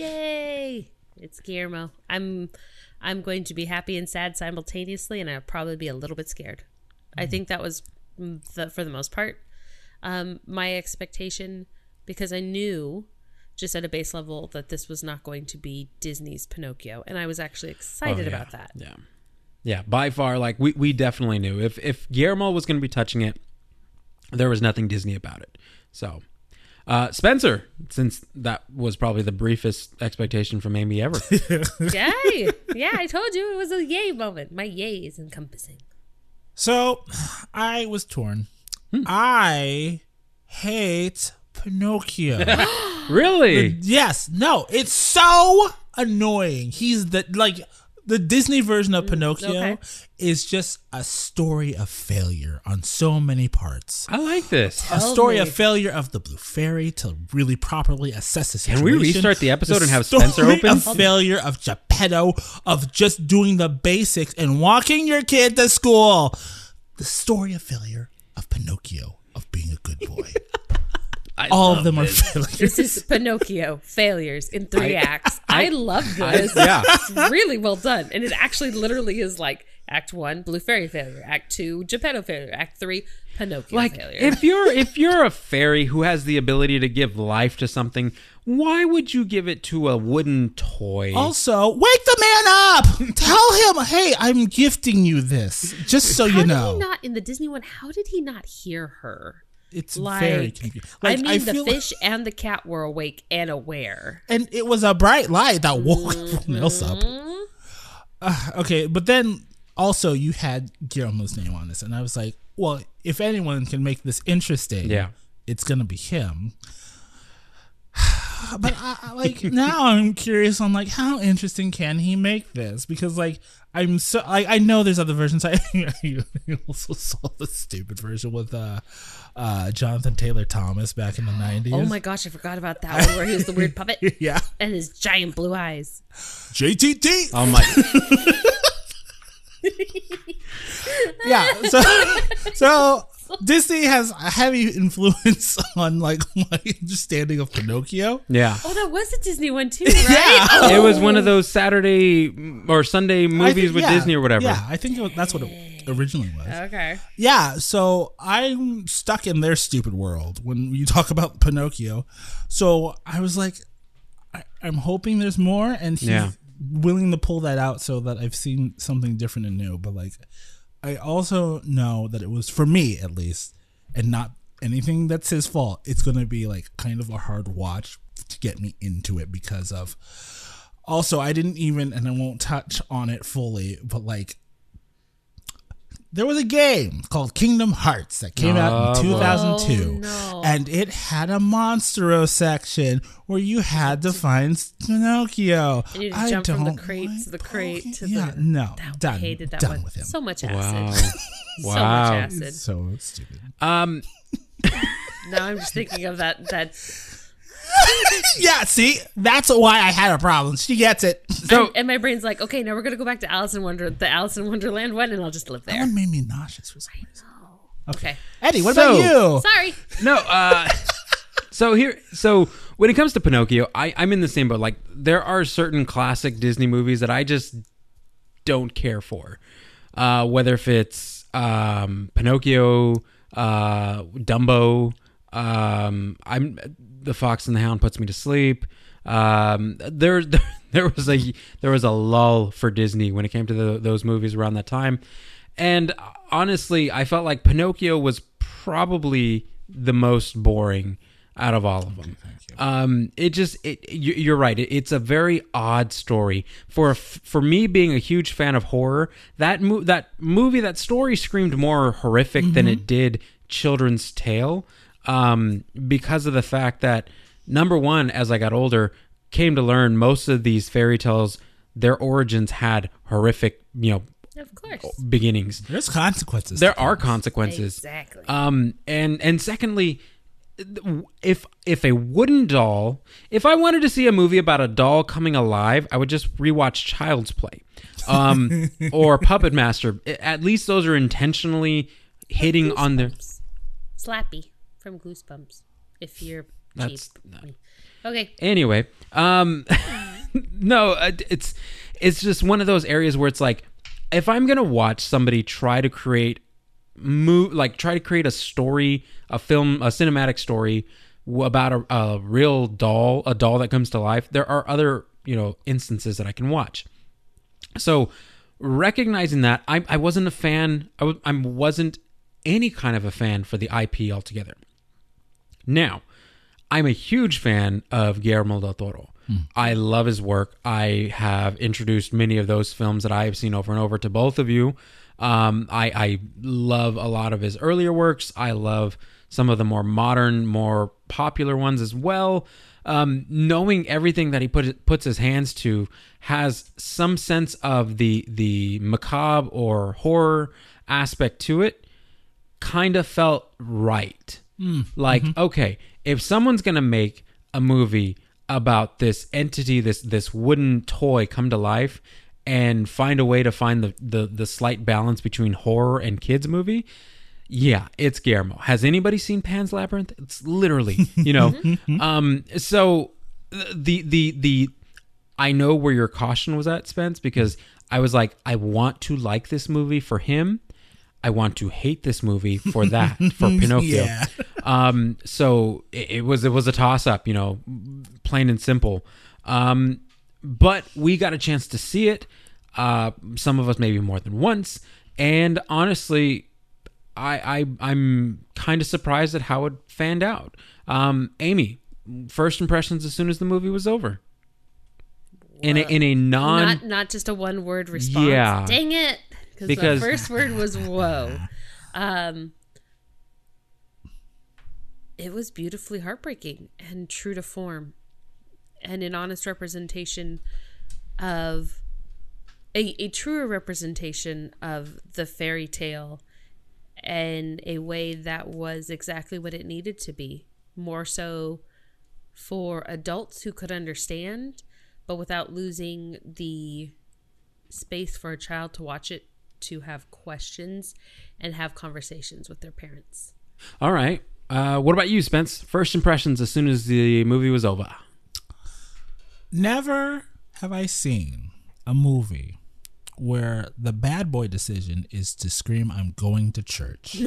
Yay! It's Guillermo. I'm I'm going to be happy and sad simultaneously, and I'll probably be a little bit scared. Mm. I think that was the, for the most part um, my expectation, because I knew just at a base level that this was not going to be Disney's Pinocchio, and I was actually excited oh, yeah. about that. Yeah, yeah. By far, like we we definitely knew if if Guillermo was going to be touching it, there was nothing Disney about it. So. Uh, Spencer, since that was probably the briefest expectation from Amy ever. Yay! Yeah, I told you it was a yay moment. My yay is encompassing. So, I was torn. Hmm. I hate Pinocchio. Really? The, yes. No, it's so annoying. He's the, like... The Disney version of Pinocchio okay. is just a story of failure on so many parts. I like this. A Tell story me. of failure of the Blue Fairy to really properly assess the situation. Can we restart the episode the and have Spencer open? Of failure of Geppetto, of just doing the basics and walking your kid to school. The story of failure of Pinocchio, of being a good boy. All of them this. are failures. This is Pinocchio failures in three I, acts. I, I love this. I, yeah, it's really well done, and it actually literally is like Act One, Blue Fairy failure. Act Two, Geppetto failure. Act Three, Pinocchio like, failure. If you're if you're a fairy who has the ability to give life to something, why would you give it to a wooden toy? Also, wake the man up. Tell him, hey, I'm gifting you this, just so how you know. Did he not in the Disney one? How did he not hear her? It's like, very confusing. Like, I mean, I the feel fish like, and the cat were awake and aware. and it was a bright light that woke everyone else up. Uh, okay, but then also you had Guillermo's name on this, and I was like, well, if anyone can make this interesting, yeah. it's gonna be him. But I, I, like now I'm curious on like how interesting can he make this, because like I'm so like I know there's other versions. I you also saw the stupid version with uh, uh, Jonathan Taylor Thomas back in the nineties. Oh my gosh, I forgot about that one where he was the weird puppet. Yeah, and his giant blue eyes. J T T. Oh my. Yeah, so so Disney has a heavy influence on like my understanding of Pinocchio. Yeah. Oh, that was a Disney one too, right? Yeah. Oh. It was one of those Saturday or Sunday movies think, with yeah, Disney or whatever. Yeah, I think it was, that's what it originally was. Okay. Yeah, so I'm stuck in their stupid world when you talk about Pinocchio. So I was like, I, I'm hoping there's more, and he's Yeah. willing to pull that out so that I've seen something different and new. But like, I also know that it was, for me at least, and not anything that's his fault, it's going to be like kind of a hard watch to get me into it, because of also I didn't even, and I won't touch on it fully, but like there was a game called Kingdom Hearts that came oh, out in two thousand two, oh, no. and it had a Monstro section where you had to find Pinocchio. And you I jump from the don't crate like to the crate Pinocchio. to yeah, the... no, That, done, hated that done one. with him. So much Wow. acid. Wow. So much acid. It's so stupid. Um. Now I'm just thinking of that that Yeah, see, that's why I had a problem. She gets it. So and, and my brain's like, okay, now we're gonna go back to Alice in Wonder, the Alice in Wonderland one, and I'll just live That there. one made me nauseous for some reason. Okay. Eddie, what So- about you? Sorry. no. Uh. So here, so when it comes to Pinocchio, I, I'm in the same boat. Like, there are certain classic Disney movies that I just don't care for. Uh, whether if it's um, Pinocchio, uh, Dumbo, um, I'm The Fox and the Hound puts me to sleep. Um, there, there, there was a there was a lull for Disney when it came to the, those movies around that time, and honestly, I felt like Pinocchio was probably the most boring out of all of them. Um, it just, it, you- you're right. It, it's a very odd story for, for me being a huge fan of horror. That mo- that movie, that story screamed more horrific than it did children's tale. Um, because of the fact that, number one, as I got older, came to learn, most of these fairy tales, their origins had horrific, you know, Of course. beginnings. There's consequences. There are consequences. Exactly. Um, and and secondly, if if a wooden doll, if I wanted to see a movie about a doll coming alive, I would just rewatch Child's Play, um, or Puppet Master. At least those are intentionally hitting on their. Slappy from Goosebumps. If you're That's cheap. Okay. Anyway, um, no, it's it's just one of those areas where it's like, if I'm gonna watch somebody try to create move like try to create a story, a film, a cinematic story about a, a real doll, a doll that comes to life, there are other, you know, instances that I can watch. So recognizing that, I, I wasn't a fan. I, w- I wasn't any kind of a fan for the I P altogether. Now, I'm a huge fan of Guillermo del Toro. Mm. I love his work. I have introduced many of those films that I have seen over and over to both of you. Um, I, I love a lot of his earlier works. I love some of the more modern, more popular ones as well. Um, knowing everything that he put, puts his hands to has some sense of the the macabre or horror aspect to it. Kind of felt right. Mm. Like, mm-hmm. okay, if someone's going to make a movie about this entity, this this wooden toy come to life, and find a way to find the, the, the slight balance between horror and kids movie, yeah, it's Guillermo. Has anybody seen Pan's Labyrinth? It's literally, you know. um, so the the the I know where your caution was at, Spence, because I was like, I want to like this movie for him. I want to hate this movie for that, for Pinocchio. Yeah. Um, so it, it was it was a toss up, you know, plain and simple. Um, but we got a chance to see it. Uh, some of us maybe more than once, and honestly, I, I I'm kind of surprised at how it fanned out. Um, Amy, first impressions as soon as the movie was over. In a, in a non not not just a one word response. Yeah. Dang it. Because the first word was whoa. Um, it was beautifully heartbreaking and true to form, and an honest representation of a, a truer representation of the fairy tale, and a way that was exactly what it needed to be. More so for adults who could understand, but without losing the space for a child to watch it, to have questions and have conversations with their parents. All right. Uh, what about you, Spence? First impressions as soon as the movie was over. Never have I seen a movie where the bad boy decision is to scream, "I'm going to church."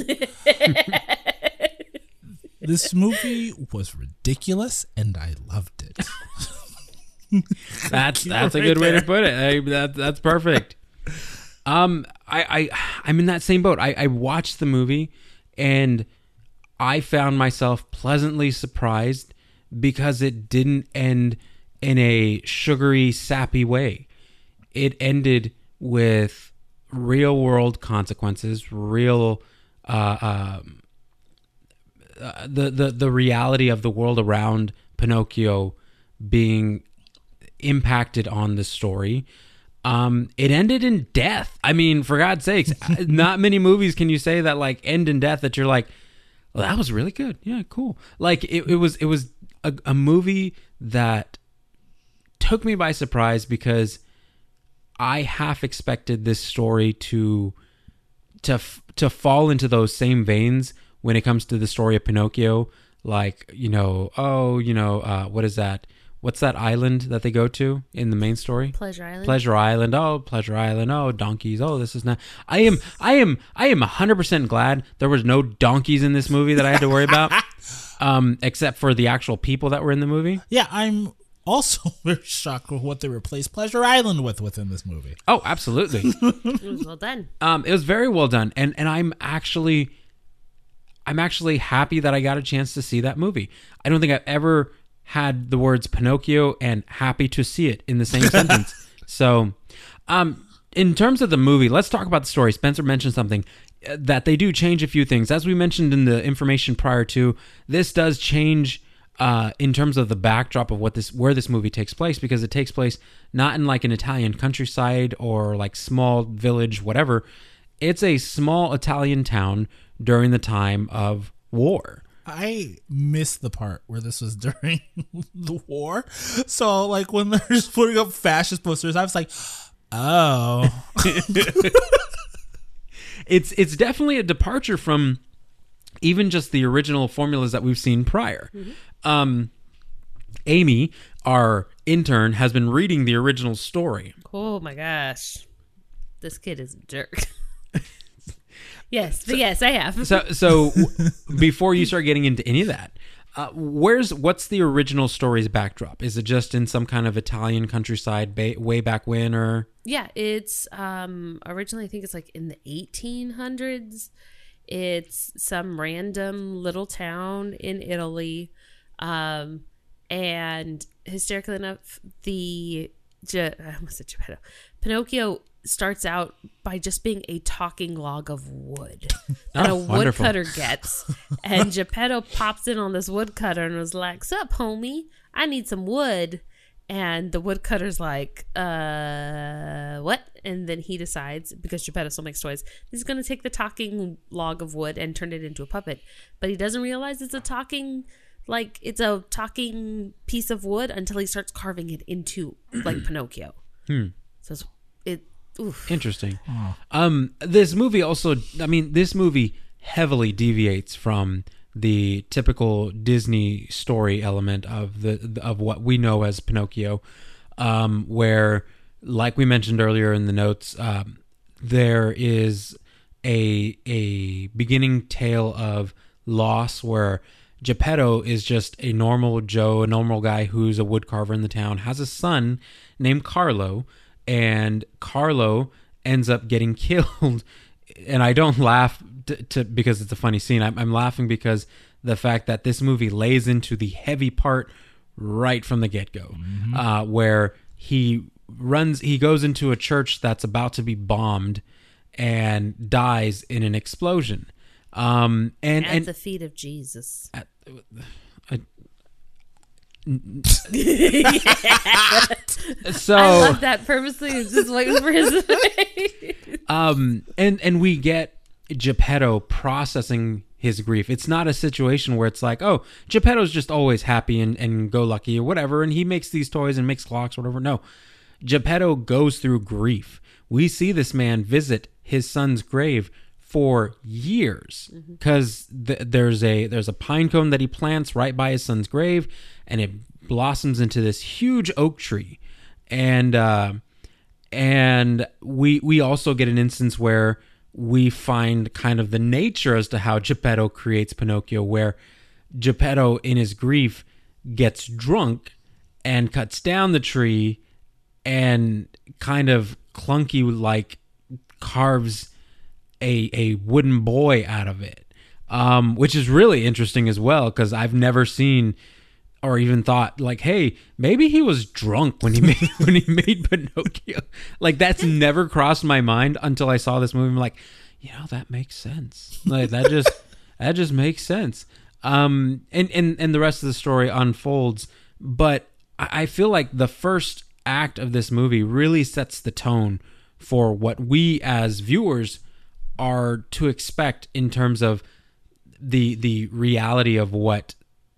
This movie was ridiculous, and I loved it. That's that's a good way to put it. I, that that's perfect. Um, I, I, I'm in that same boat. I, I watched the movie and I found myself pleasantly surprised because it didn't end in a sugary, sappy way. It ended with real world consequences, real, uh, um, uh, the, the, the reality of the world around Pinocchio being impacted on the story. Um, it ended in death. I mean, for God's sakes, not many movies can you say that like end in death that you're like, well, that was really good. Yeah, cool. Like it, it was, it was a, a movie that took me by surprise because I half expected this story to, to, to fall into those same veins when it comes to the story of Pinocchio. Like, you know, oh, you know, uh, what is that? What's that island that they go to in the main story? Pleasure Island. Pleasure Island. Oh, Pleasure Island. Oh, donkeys. Oh, this is not. I am. I am. I am one hundred percent glad there was no donkeys in this movie that I had to worry about, um, except for the actual people that were in the movie. Yeah, I'm also very shocked with what they replaced Pleasure Island with within this movie. Oh, absolutely. It was well done. Um, it was very well done, and and I'm actually, I'm actually happy that I got a chance to see that movie. I don't think I've ever had the words Pinocchio and happy to see it in the same sentence. So, um, in terms of the movie, let's talk about the story. Spencer mentioned something that they do change a few things. As we mentioned in the information prior to, this does change uh, in terms of the backdrop of what this where this movie takes place, because it takes place not in like an Italian countryside or like small village, whatever. It's a small Italian town during the time of war. I missed the part where this was during the war. So, like, when they're just putting up fascist posters, I was like, oh. it's it's definitely a departure from even just the original formulas that we've seen prior. Mm-hmm. Um, Amy, our intern, has been reading the original story. Oh, my gosh. This kid is a jerk. Yes, but so, yes, I have. so, so before you start getting into any of that, uh, where's what's the original story's backdrop? Is it just in some kind of Italian countryside ba- way back when, or? Yeah, it's um, originally I think it's like in the eighteen hundreds. It's some random little town in Italy, um, and hysterically enough, the I almost said Geppetto, Pinocchio starts out by just being a talking log of wood that oh, a woodcutter gets. And Geppetto pops in on this woodcutter and was like, "Sup, homie? I need some wood." And the woodcutter's like, uh, what? And then he decides, because Geppetto still makes toys, he's going to take the talking log of wood and turn it into a puppet. But he doesn't realize it's a talking, like, it's a talking piece of wood until he starts carving it into, like, Pinocchio. Hmm. So it's, it, oof. Interesting. Oh. Um, this movie also, I mean, this movie heavily deviates from the typical Disney story element of the of what we know as Pinocchio, um, where, like we mentioned earlier in the notes, um, there is a a beginning tale of loss where Geppetto is just a normal Joe, a normal guy who's a woodcarver in the town, has a son named Carlo, and Carlo ends up getting killed. And I don't laugh to, to because it's a funny scene. I'm, I'm laughing because the fact that this movie lays into the heavy part right from the get-go, mm-hmm. uh, where he runs, he goes into a church that's about to be bombed and dies in an explosion. Um, and at and, the feet of Jesus. At, uh, so I love that purposely. It's just waiting for his face. Um, and and we get Geppetto processing his grief. It's not a situation where it's like, oh, Geppetto's just always happy and, and go lucky or whatever, and he makes these toys and makes clocks or whatever. No, Geppetto goes through grief. We see this man visit his son's grave for years because mm-hmm. th- there's a there's a pine cone that he plants right by his son's grave, and it blossoms into this huge oak tree. And uh, and we we also get an instance where we find kind of the nature as to how Geppetto creates Pinocchio, where Geppetto in his grief gets drunk and cuts down the tree and kind of clunky like carves a a wooden boy out of it, um, which is really interesting as well, because I've never seen or even thought like, hey, maybe he was drunk when he made when he made Pinocchio. Like, that's never crossed my mind until I saw this movie. I'm like, you know, that makes sense. Like that just that just makes sense. Um, and and and the rest of the story unfolds, but I feel like the first act of this movie really sets the tone for what we as viewers are to expect in terms of the the reality of what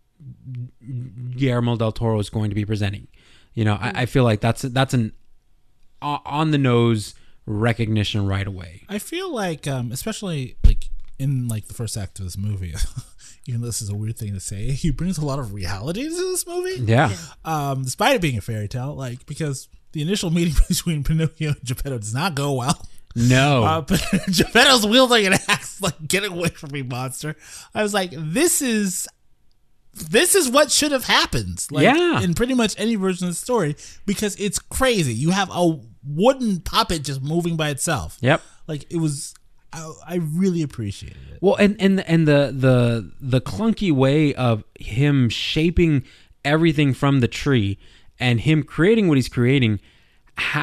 Guillermo del Toro is going to be presenting. You know, I, I feel like that's that's an on the nose recognition right away. I feel like, um, especially like in like the first act of this movie, even though this is a weird thing to say, he brings a lot of reality to this movie. Yeah. Um, despite it being a fairy tale, like because the initial meeting between Pinocchio and Geppetto does not go well. No. Uh, but Geppetto's wielding an axe, like, get away from me, monster. I was like, this is this is what should have happened. Like, yeah. In pretty much any version of the story, because it's crazy. You have a wooden puppet just moving by itself. Yep. Like, it was, I, I really appreciated it. Well, and, and, and the, the, the clunky way of him shaping everything from the tree and him creating what he's creating has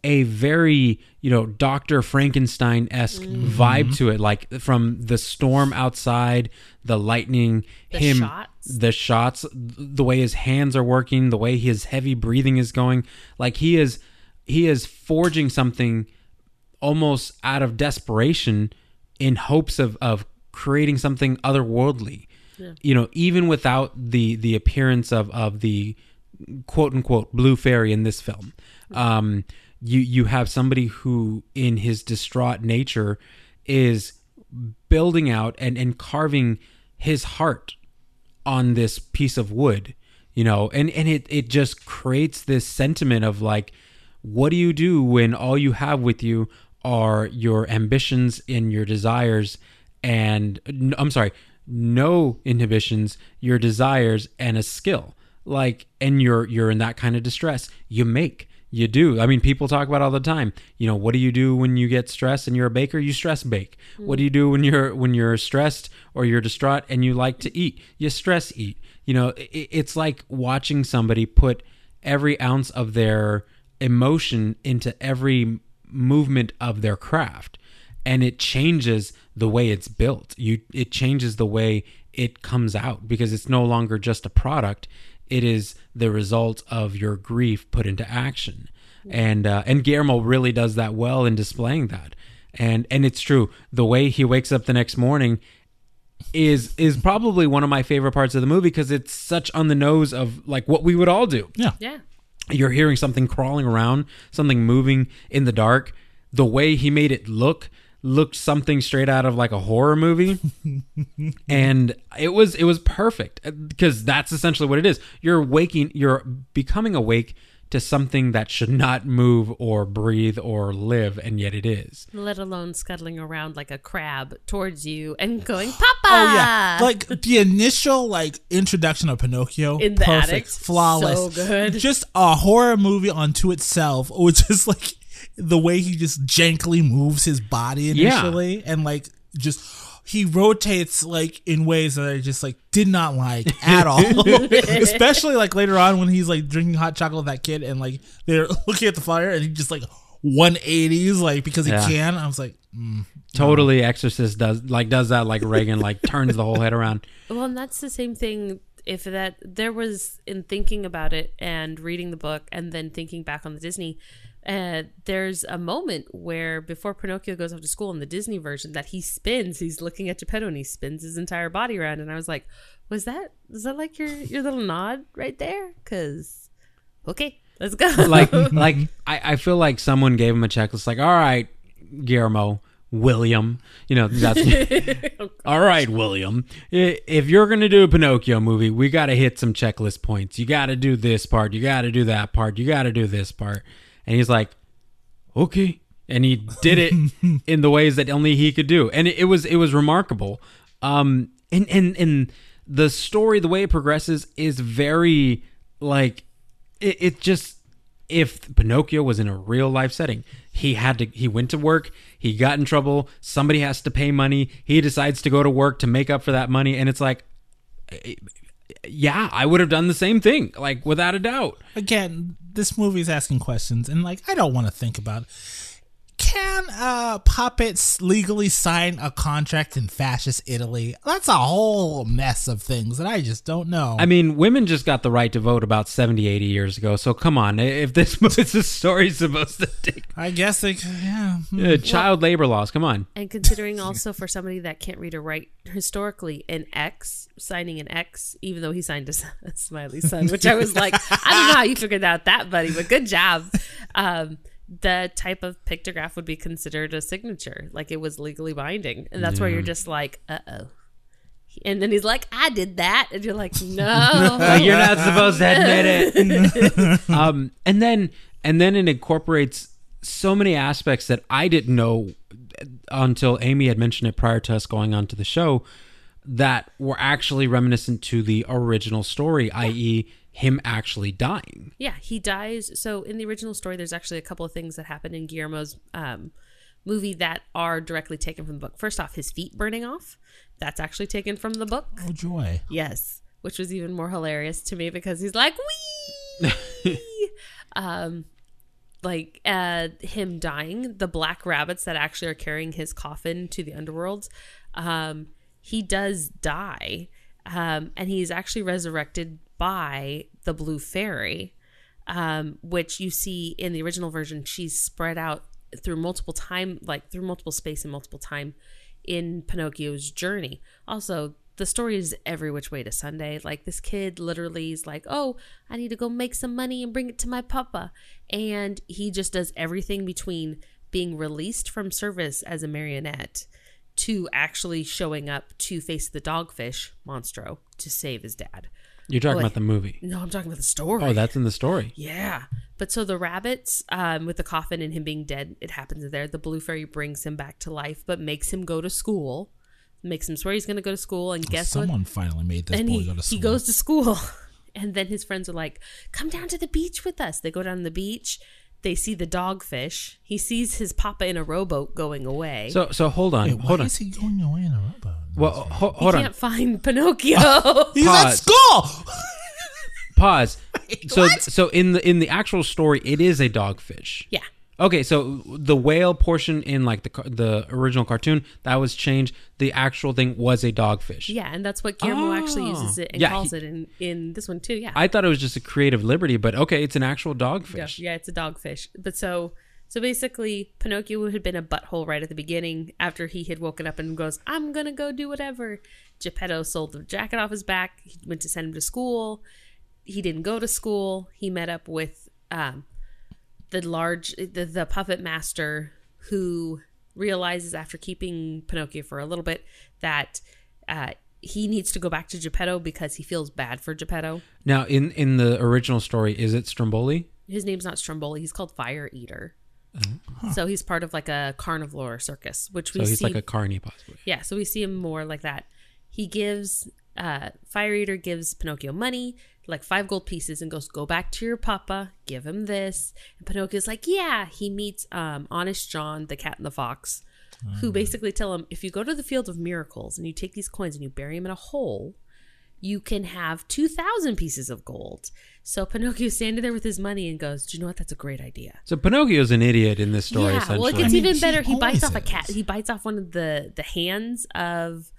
a very, you know, Doctor Frankenstein-esque Mm-hmm. vibe to it, like from the storm outside, the lightning, The him, shots. the shots, the way his hands are working, the way his heavy breathing is going. Like he is, he is forging something almost out of desperation in hopes of, of creating something otherworldly. Yeah. You know, even without the, the appearance of, of the quote unquote blue fairy in this film. Um, you, you have somebody who in his distraught nature is building out and, and carving his heart on this piece of wood, you know, and, and it, it just creates this sentiment of like, what do you do when all you have with you are your ambitions and your desires and I'm sorry, no inhibitions, your desires and a skill. Like, and you're you're in that kind of distress. You make, you do. I mean, people talk about it all the time. You know, what do you do when you get stressed and you're a baker? You stress bake. Mm. What do you do when you're when you're stressed or you're distraught and you like to eat? You stress eat. You know, it, it's like watching somebody put every ounce of their emotion into every movement of their craft, and it changes the way it's built. You it changes the way it comes out because it's no longer just a product. It is the result of your grief put into action. And uh, and Guillermo really does that well in displaying that. And and it's true. The way he wakes up the next morning is is probably one of my favorite parts of the movie because it's such on the nose of like what we would all do. Yeah. Yeah. You're hearing something crawling around, something moving in the dark. The way he made it look looked something straight out of like a horror movie. And it was it was perfect because that's essentially what it is. You're waking, you're becoming awake to something that should not move or breathe or live, and yet it is. Let alone scuttling around like a crab towards you and going, Papa! Oh yeah, like the initial like introduction of Pinocchio, in the perfect, attic, flawless, so good. Just a horror movie unto itself, or just like the way he just jankily moves his body initially, yeah. and like just he rotates like in ways that I just like did not like at all. Especially like later on when he's like drinking hot chocolate with that kid and like they're looking at the fire and he just like one eighties like because he yeah. can. I was like, mm, totally. No. Exorcist does like does that like Reagan like turns the whole head around. Well, and that's the same thing. If that there was in thinking about it and reading the book and then thinking back on the Disney. Uh, there's a moment where before Pinocchio goes off to school in the Disney version that he spins, he's looking at Geppetto and he spins his entire body around. And I was like, was that, was that like your, your little nod right there? Cause okay, let's go. Like, like I, I feel like someone gave him a checklist like, all right, Guillermo, William, you know, that's oh, all right, William, if you're going to do a Pinocchio movie, we got to hit some checklist points. You got to do this part. You got to do that part. You got to do this part. And he's like, okay. And he did it in the ways that only he could do. And it, it was it was remarkable. Um, and, and, and the story, the way it progresses is very, like, it, it just, if Pinocchio was in a real life setting, he had to, he went to work, he got in trouble, somebody has to pay money, he decides to go to work to make up for that money. And it's like, yeah, I would have done the same thing, like, without a doubt. Again, this movie is asking questions, and, like, I don't want to think about it. Can uh, puppets legally sign a contract in fascist Italy? That's a whole mess of things that I just don't know. I mean, women just got the right to vote about seventy, eighty years ago, so come on. If this, this story is supposed to take... I guess they... Yeah. Uh, child well, labor laws, come on. And considering also for somebody that can't read or write, historically, an X, signing an X, even though he signed a, a smiley sun, which I was like, I don't know how you figured out that, buddy, but good job. Um... the type of pictograph would be considered a signature, like it was legally binding, and that's yeah. where you're just like, uh-oh. And then he's like, I did that, and you're like, no, you're not supposed to admit it. um, and then and then it incorporates so many aspects that I didn't know until Amy had mentioned it prior to us going on to the show that were actually reminiscent to the original story, that is, him actually dying. Yeah, he dies. So in the original story, there's actually a couple of things that happen in Guillermo's um, movie that are directly taken from the book. First off, his feet burning off. That's actually taken from the book. Oh, joy. Yes, which was even more hilarious to me because he's like, wee! um, like uh, him dying, the black rabbits that actually are carrying his coffin to the underworld, um, he does die. Um, and he's actually resurrected by the blue fairy, um, which you see in the original version. She's spread out through multiple time, like through multiple space and multiple time in Pinocchio's journey. Also, the story is every which way to Sunday. Like, this kid literally is like, oh, I need to go make some money and bring it to my papa. And he just does everything between being released from service as a marionette to actually showing up to face the dogfish, Monstro, to save his dad. You're talking Like- about the movie. No, I'm talking about the story. Oh, that's in the story. Yeah. But so the rabbits, um, with the coffin and him being dead, it happens there. The blue fairy brings him back to life, but makes him go to school. Makes him swear he's going to go to school. And guess what? Someone finally made this And boy he, go to school. he goes to school. And then his friends are like, come down to the beach with us. They go down to the beach. They see the dogfish. He sees his papa in a rowboat going away. So so hold on, Wait, why hold on. is he going away in a rowboat? Well, ho- he hold on. can't find Pinocchio. He's at Pause. school. Pause. So so in the in the actual story, it is a dogfish. Yeah. Okay, so the whale portion in like the car- the original cartoon, that was changed. The actual thing was a dogfish. Yeah, and that's what Guillermo Oh. actually uses it and Yeah, calls he- it in, in this one too. Yeah. I thought it was just a creative liberty, but okay, it's an actual Yeah, dogfish. yeah, it's a dogfish. But so so basically Pinocchio had been a butthole right at the beginning after he had woken up and goes, I'm gonna go do whatever. Geppetto sold the jacket off his back. He went to send him to school. He didn't go to school. He met up with um the large the, the puppet master, who realizes after keeping Pinocchio for a little bit that uh he needs to go back to Geppetto because he feels bad for Geppetto. Now, in in the original story, is it Stromboli? His name's not Stromboli. He's called Fire Eater. So he's part of like a carnivore circus, which we So he's see. like a carny, possibly. Yeah, so we see him more like that. He gives uh Fire Eater gives Pinocchio money, like five gold pieces, and goes, go back to your papa, give him this. And Pinocchio's like, yeah. He meets um Honest John, the cat and the fox, who basically tell him, if you go to the Field of Miracles and you take these coins and you bury them in a hole, you can have two thousand pieces of gold. So Pinocchio's standing there with his money and goes, do you know what? That's a great idea. So Pinocchio's an idiot in this story, Yeah, well, it essentially. gets I mean, even he better. He bites always off a cat. is. He bites off one of the the hands of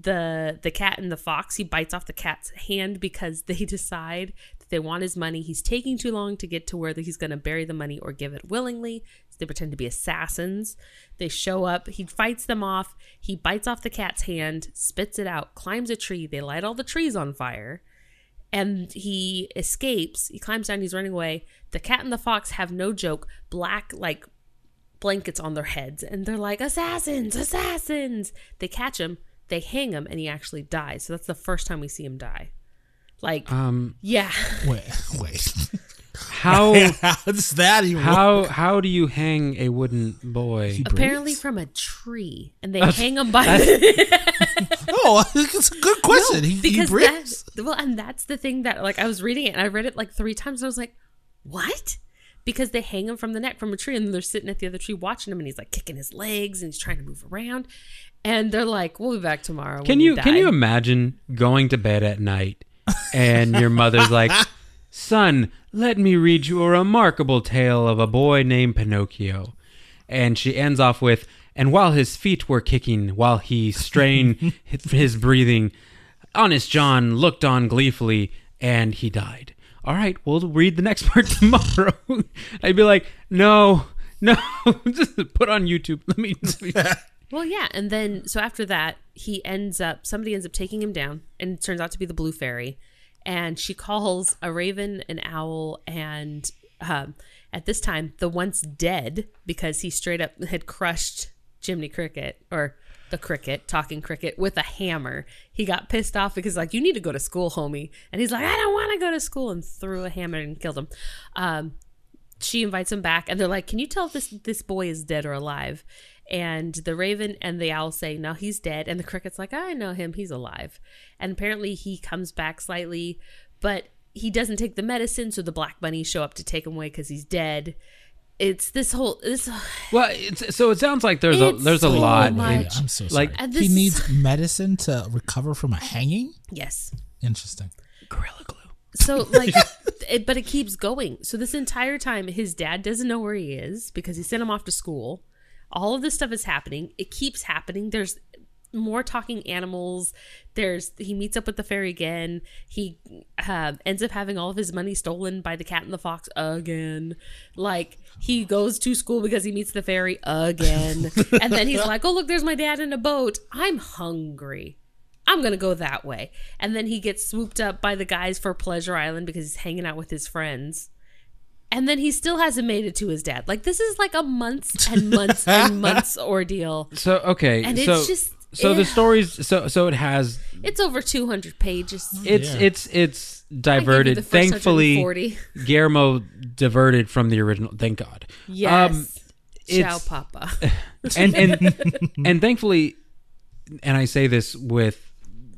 the the cat and the fox. He bites off the cat's hand because they decide that they want his money. He's taking too long to get to where he's going to bury the money or give it willingly. So they pretend to be assassins. They show up. He fights them off. He bites off the cat's hand, spits it out, climbs a tree. They light all the trees on fire. And he escapes. He climbs down. He's running away. The cat and the fox have, no joke, black, like, blankets on their heads. And they're like, assassins, assassins. They catch him. They hang him. And he actually dies. So that's the first time we see him die. Like, Um, yeah. Wait, wait. how How's that even? how how do you hang a wooden boy? Apparently breathes? from a tree. And they hang him by the... Oh, it's a good question. he, he because breathes. that, well, and that's the thing that, like, I was reading it and I read it like three times. And I was like, what? Because they hang him from the neck from a tree, and they're sitting at the other tree watching him, and he's like kicking his legs and he's trying to move around. And they're like, we'll be back tomorrow. Can when you die. can you imagine going to bed at night and your mother's like, "Son, let me read you a remarkable tale of a boy named Pinocchio," and she ends off with, "And while his feet were kicking, while he strained his breathing, Honest John looked on gleefully, and he died." All right, we'll read the next part tomorrow. I'd be like, no, no, just put on YouTube. Let me. Let me. Well, yeah, and then so after that, he ends up somebody ends up taking him down, and it turns out to be the Blue Fairy, and she calls a raven, an owl, and um, at this time the once dead, because he straight up had crushed Jiminy Cricket, or the cricket, talking cricket, with a hammer. He got pissed off because, like, you need to go to school, homie, and he's like, I don't want to go to school, and threw a hammer and killed him. Um, she invites him back, and they're like, can you tell if this this boy is dead or alive? And the raven and the owl say, no, he's dead. And the cricket's like, I know him, he's alive. And apparently he comes back slightly, but he doesn't take the medicine, so the black bunnies show up to take him away because he's dead. It's this whole this Well, it's, so it sounds like there's a It's there's a so lot. much. in- Wait, I'm so sorry. Like- And he this- needs medicine to recover from a hanging? yes. Interesting. Gorilla glue. So, like, it, but it keeps going. So this entire time, his dad doesn't know where he is because he sent him off to school. All of this stuff is happening. It keeps happening. There's more talking animals. There's he meets up with the fairy again. He uh, ends up having all of his money stolen by the cat and the fox again. Like, he goes to school because he meets the fairy again. And then he's like, oh, look, there's my dad in a boat. I'm hungry. I'm going to go that way. And then he gets swooped up by the guys for Pleasure Island because he's hanging out with his friends. And then he still hasn't made it to his dad. Like, this is like a months and months and months ordeal. So, okay. And so, it's just... So eh. the stories, so so it has... It's over two hundred pages. It's Yeah. it's it's diverted. Thankfully, Guillermo diverted from the original. Thank God. Yes. Um, Ciao, it's- Papa. and and and thankfully, and I say this with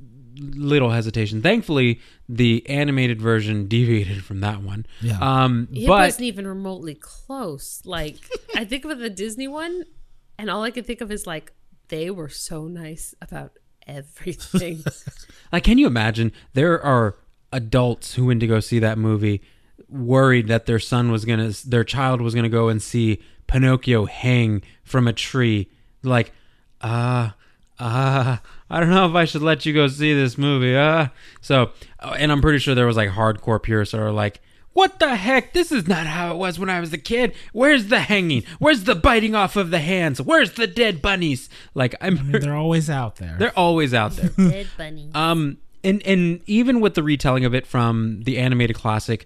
little hesitation. Thankfully, the animated version deviated from that one. Yeah. Um, It but wasn't even remotely close. Like, I think of the Disney one, and all I can think of is, like, they were so nice about everything. like, can you imagine? There are adults who went to go see that movie, worried that their son was gonna, their child was gonna go and see Pinocchio hang from a tree. Like, ah. Uh, uh, I don't know if I should let you go see this movie. Uh. So, and I'm pretty sure there was like hardcore purists that are like, what the heck? This is not how it was when I was a kid. Where's the hanging? Where's the biting off of the hands? Where's the dead bunnies? Like, I'm, I mean, they're always out there. they're always out there. Dead bunny. Um, and and even with the retelling of it from the animated classic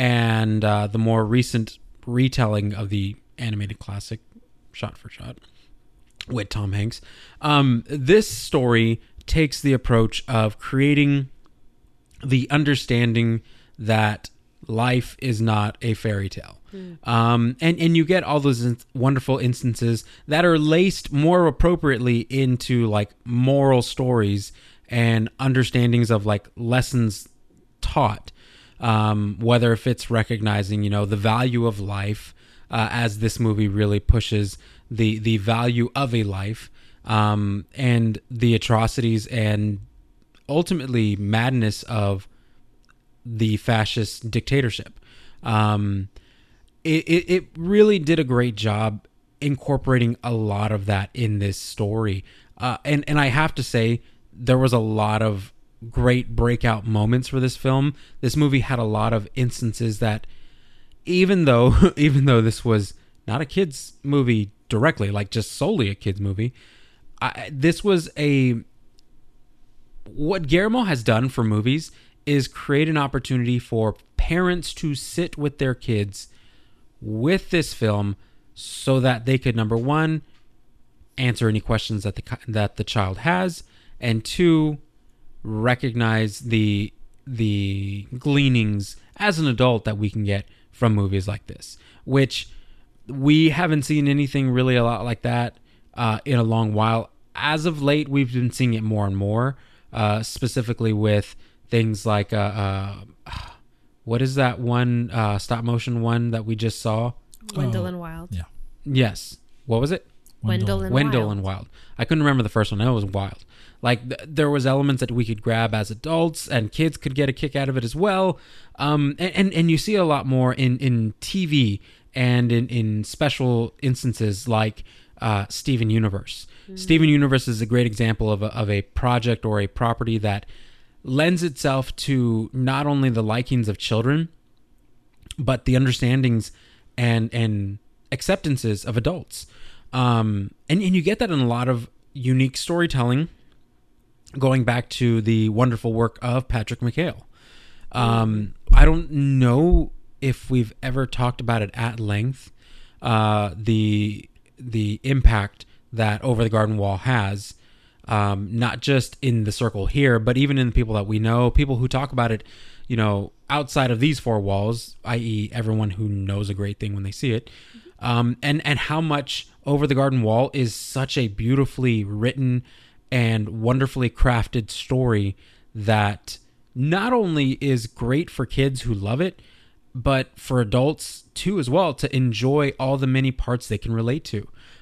and uh, the more recent retelling of the animated classic, shot for shot, with Tom Hanks, um, this story takes the approach of creating the understanding that life is not a fairy tale. Mm. Um, and, and you get all those in- wonderful instances that are laced more appropriately into like moral stories and understandings of like lessons taught, um, whether if it's recognizing, you know, the value of life, uh, as this movie really pushes the, the value of a life, um, and the atrocities and ultimately madness of the fascist dictatorship. Um, it, it, it really did a great job incorporating a lot of that in this story. Uh, and, and I have to say, there was a lot of great breakout moments for this film. This movie had a lot of instances that even though, even though this was not a kid's movie directly, like just solely a kid's movie, I, this was a, what Guillermo has done for movies is create an opportunity for parents to sit with their kids with this film so that they could, number one, answer any questions that the that the child has, and two, recognize the the gleanings as an adult that we can get from movies like this, which we haven't seen anything really a lot like that uh, in a long while. As of late, we've been seeing it more and more, uh, specifically with things like, uh, uh, what is that one uh, stop motion one that we just saw? Wendell Oh, and Wild. Yeah. Yes. What was it? Wendell and Wendell Wild. and Wild. I couldn't remember the first one. I know it was Wild. Like, th- there was elements that we could grab as adults, and kids could get a kick out of it as well. Um, and, and, and you see a lot more in, in T V and in, in special instances like uh, Steven Universe. Mm-hmm. Steven Universe is a great example of a, of a project or a property that lends itself to not only the likings of children, but the understandings and and acceptances of adults. Um, and, and you get that in a lot of unique storytelling, going back to the wonderful work of Patrick McHale. Um, I don't know if we've ever talked about it at length, uh, the the impact that Over the Garden Wall has, um, not just in the circle here, but even in the people that we know, people who talk about it, you know, outside of these four walls, that is everyone who knows a great thing when they see it. Um, and, and how much Over the Garden Wall is such a beautifully written and wonderfully crafted story that not only is great for kids who love it, but for adults too as well, to enjoy all the many parts they can relate to.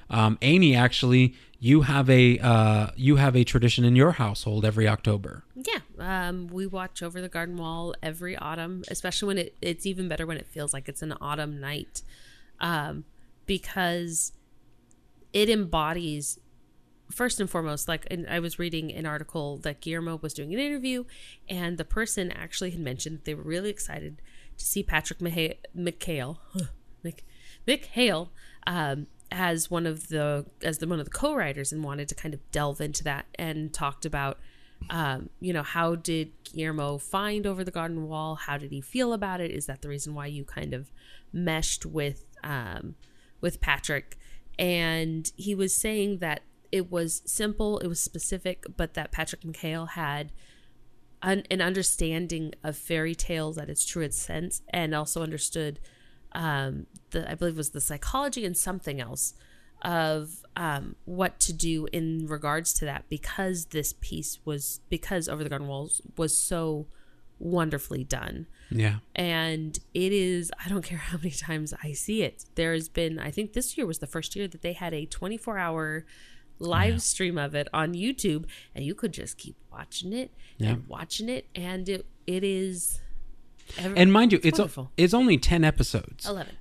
Um, Amy, actually, you have a uh, you have a tradition in your household every October. Yeah, um, we watch Over the Garden Wall every autumn, especially when it, it's even better when it feels like it's an autumn night, um, because it embodies, first and foremost, like and I was reading an article that Guillermo was doing an interview, and the person actually had mentioned that they were really excited to see Patrick Maha- McHale, Mc, McHale, um, as one of the as the one of the co-writers, and wanted to kind of delve into that and talked about, um, you know, how did Guillermo find Over the Garden Wall? How did he feel about it? Is that the reason why you kind of meshed with um, with Patrick? And he was saying that it was simple, it was specific, but that Patrick McHale had an, an understanding of fairy tales at its truest sense, and also understood um, the I believe it was the psychology and something else of um, what to do in regards to that, because this piece was because Over the Garden Walls was so wonderfully done. Yeah. And it is, I don't care how many times I see it. There has been, I think this year was the first year that they had a twenty-four hour live yeah. stream of it on YouTube, and you could just keep watching it yeah. and watching it, and it it is ever, and mind you, it's it's, o- it's only ten episodes. eleven.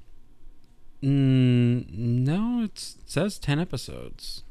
Mm, no, it's, it says ten episodes.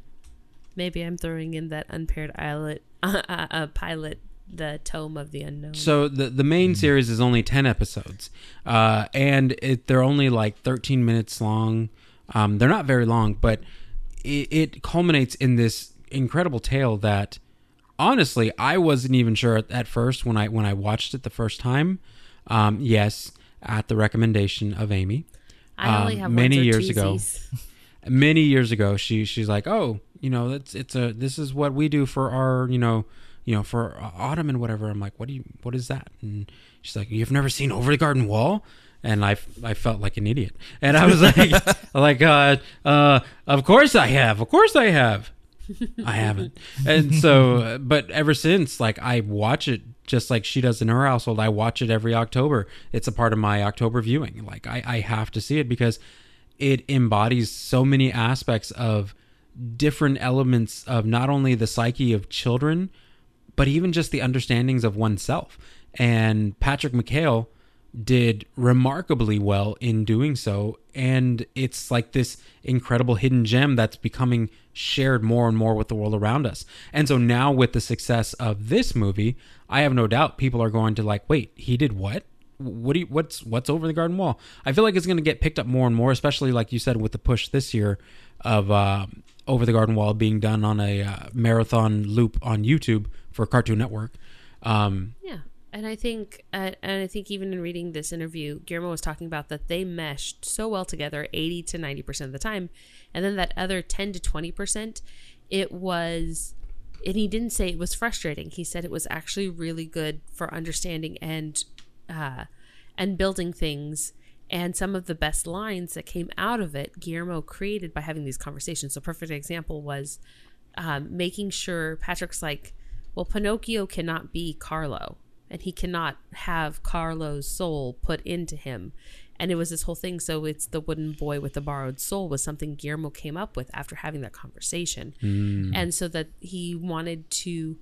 Maybe I'm throwing in that unpaired pilot, uh, uh, uh, pilot, the Tome of the Unknown. So the the main series is only ten episodes, uh, and it, they're only like thirteen minutes long. Um, they're not very long, but it, it culminates in this incredible tale that, honestly, I wasn't even sure at, at first when I when I watched it the first time. Um, yes, at the recommendation of Amy. I only have um, many ones or years twosies. ago. Many years ago, she she's like, oh, you know, it's it's a this is what we do for our you know you know for autumn and whatever. I'm like, what do you what is that? And she's like, you've never seen Over the Garden Wall? And I, I felt like an idiot, and I was like, like uh, uh, of course I have, of course I have, I haven't. And so, but ever since, like, I watch it just like she does in her household. I watch it every October. It's a part of my October viewing. Like, I, I have to see it because it embodies so many aspects of different elements of not only the psyche of children, but even just the understandings of oneself. And Patrick McHale did remarkably well in doing so, and it's like this incredible hidden gem that's becoming shared more and more with the world around us. And so now with the success of this movie, I have no doubt people are going to like, wait, he did what? What do you, what's what's Over the Garden Wall? I feel like it's going to get picked up more and more, especially like you said with the push this year of uh, Over the Garden Wall being done on a uh, marathon loop on YouTube for Cartoon Network. Um, yeah. And I think, uh, and I think even in reading this interview, Guillermo was talking about that they meshed so well together, eighty to ninety percent of the time, and then that other ten to twenty percent, it was, and he didn't say it was frustrating. He said it was actually really good for understanding and, uh, and building things. And some of the best lines that came out of it, Guillermo created by having these conversations. So, a perfect example was um, making sure Patrick's like, well, Pinocchio cannot be Carlo. And he cannot have Carlo's soul put into him. And it was this whole thing. So it's the wooden boy with the borrowed soul was something Guillermo came up with after having that conversation. Mm. And so that he wanted to,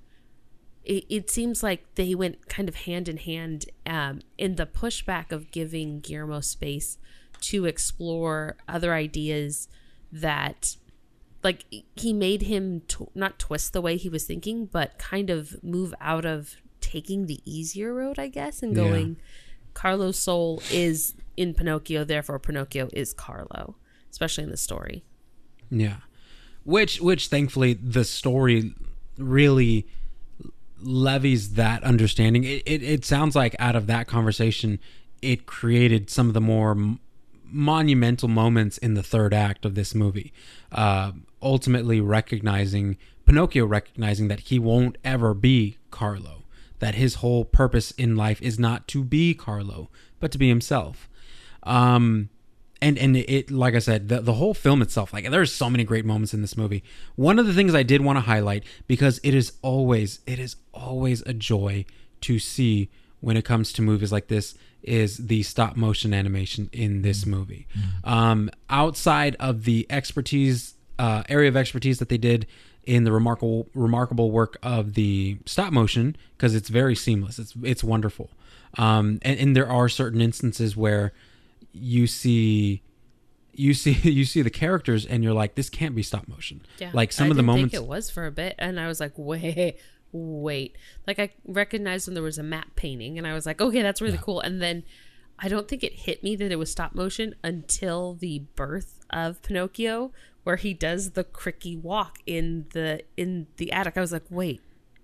it, it seems like they went kind of hand in hand um, in the pushback of giving Guillermo space to explore other ideas that, like, he made him t- not twist the way he was thinking, but kind of move out of taking the easier road, I guess, and going, yeah. Carlo's soul is in Pinocchio, therefore Pinocchio is Carlo, especially in the story. Yeah. Which, which thankfully, the story really levies that understanding. It, it, it sounds like out of that conversation, it created some of the more m- monumental moments in the third act of this movie. Uh, ultimately recognizing, Pinocchio recognizing that he won't ever be Carlo. That his whole purpose in life is not to be Carlo, but to be himself. Um, and and it, like I said, the, the whole film itself, like there's so many great moments in this movie. One of the things I did want to highlight, because it is always, it is always a joy to see when it comes to movies like this, is the stop motion animation in this movie. Um, outside of the expertise uh, area of expertise that they did in the remarkable remarkable work of the stop motion, because it's very seamless, it's it's wonderful. Um, and, and there are certain instances where you see you see you see the characters and you're like, this can't be stop motion. Yeah, like some I of the didn't moments think it was for a bit, and I was like, wait, wait. Like I recognized when there was a matte painting, and I was like, okay, that's really Yeah. cool. And then I don't think it hit me that it was stop motion until the birth of Pinocchio, where he does the cricky walk in the in the attic. I was like, wait,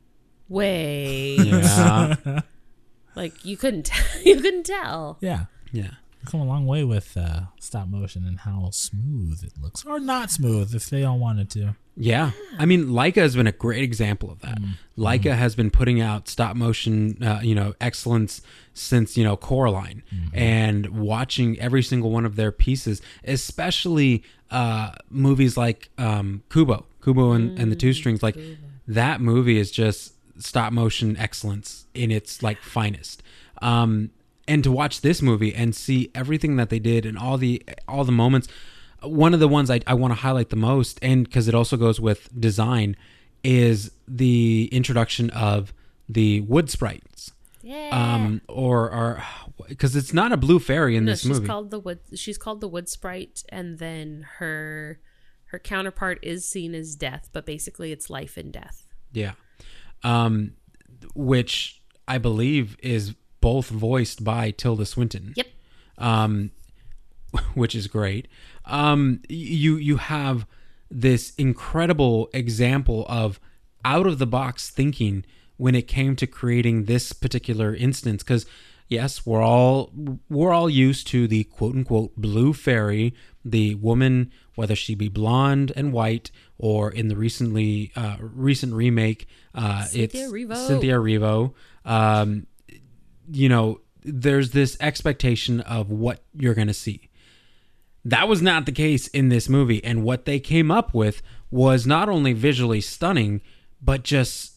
wait, yeah like you couldn't tell. You couldn't tell. Yeah. yeah We've come a long way with uh, stop motion and how smooth it looks, or not smooth if they all wanted to. Yeah. I mean, Leica has been a great example of that. Leica has been putting out stop motion, uh, you know, excellence since, you know, Coraline. And watching every single one of their pieces, especially uh, movies like um, Kubo, Kubo and, and the Two Strings, like that movie is just stop motion excellence in its like finest. Um, and to watch this movie and see everything that they did and all the all the moments. One of the ones I, I want to highlight the most, and because it also goes with design, is the introduction of the wood sprites. Yeah. Um, or or because it's not a blue fairy in no, this she's movie. called the wood. She's called the wood sprite, and then her her counterpart is seen as death, but basically it's life and death. Yeah. Um, which I believe is both voiced by Tilda Swinton. Yep. Um, which is great. Um, you you have this incredible example of out of the box thinking when it came to creating this particular instance. Because yes, we're all we're all used to the quote unquote blue fairy, the woman, whether she be blonde and white, or in the recently uh, recent remake, uh, Cynthia it's Erivo. Cynthia Erivo. Um, you know, there's this expectation of what you're going to see. That was not the case in this movie. And what they came up with was not only visually stunning, but just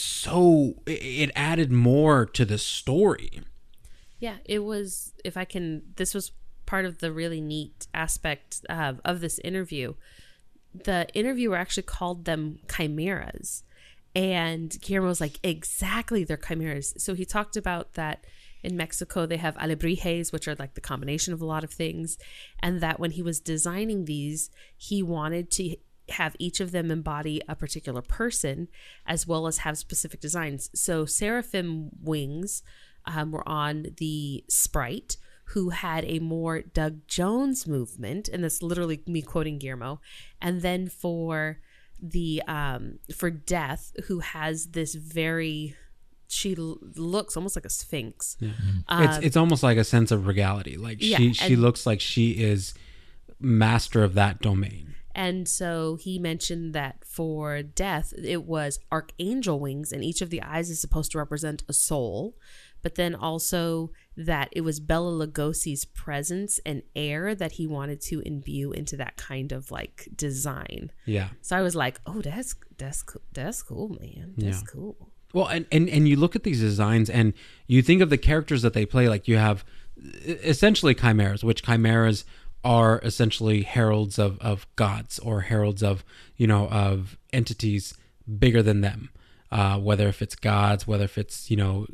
so it added more to the story. Yeah, it was, if I can, this was part of the really neat aspect of, of this interview. The interviewer actually called them chimeras. And Guillermo was like, exactly, they're chimeras. So he talked about that in Mexico, they have alebrijes, which are like the combination of a lot of things. And that when he was designing these, he wanted to have each of them embody a particular person as well as have specific designs. So Seraphim wings um, were on the sprite, who had a more Doug Jones movement. And that's literally me quoting Guillermo. And then for the um, for Death, who has this very... she l- looks almost like a sphinx. Yeah. Um, it's it's almost like a sense of regality. Like yeah, she she and- looks like she is master of that domain. And so he mentioned that for Death, it was archangel wings, and each of the eyes is supposed to represent a soul. But then also that it was Bela Lugosi's presence and air that he wanted to imbue into that kind of like design. Yeah. So I was like, oh, that's that's cool. That's cool, man. That's Yeah. cool. Well, and, and, and you look at these designs and you think of the characters that they play, like you have essentially chimeras, which chimeras are essentially heralds of, of gods or heralds of, you know, of entities bigger than them. Uh, whether if it's gods, whether if it's, you know,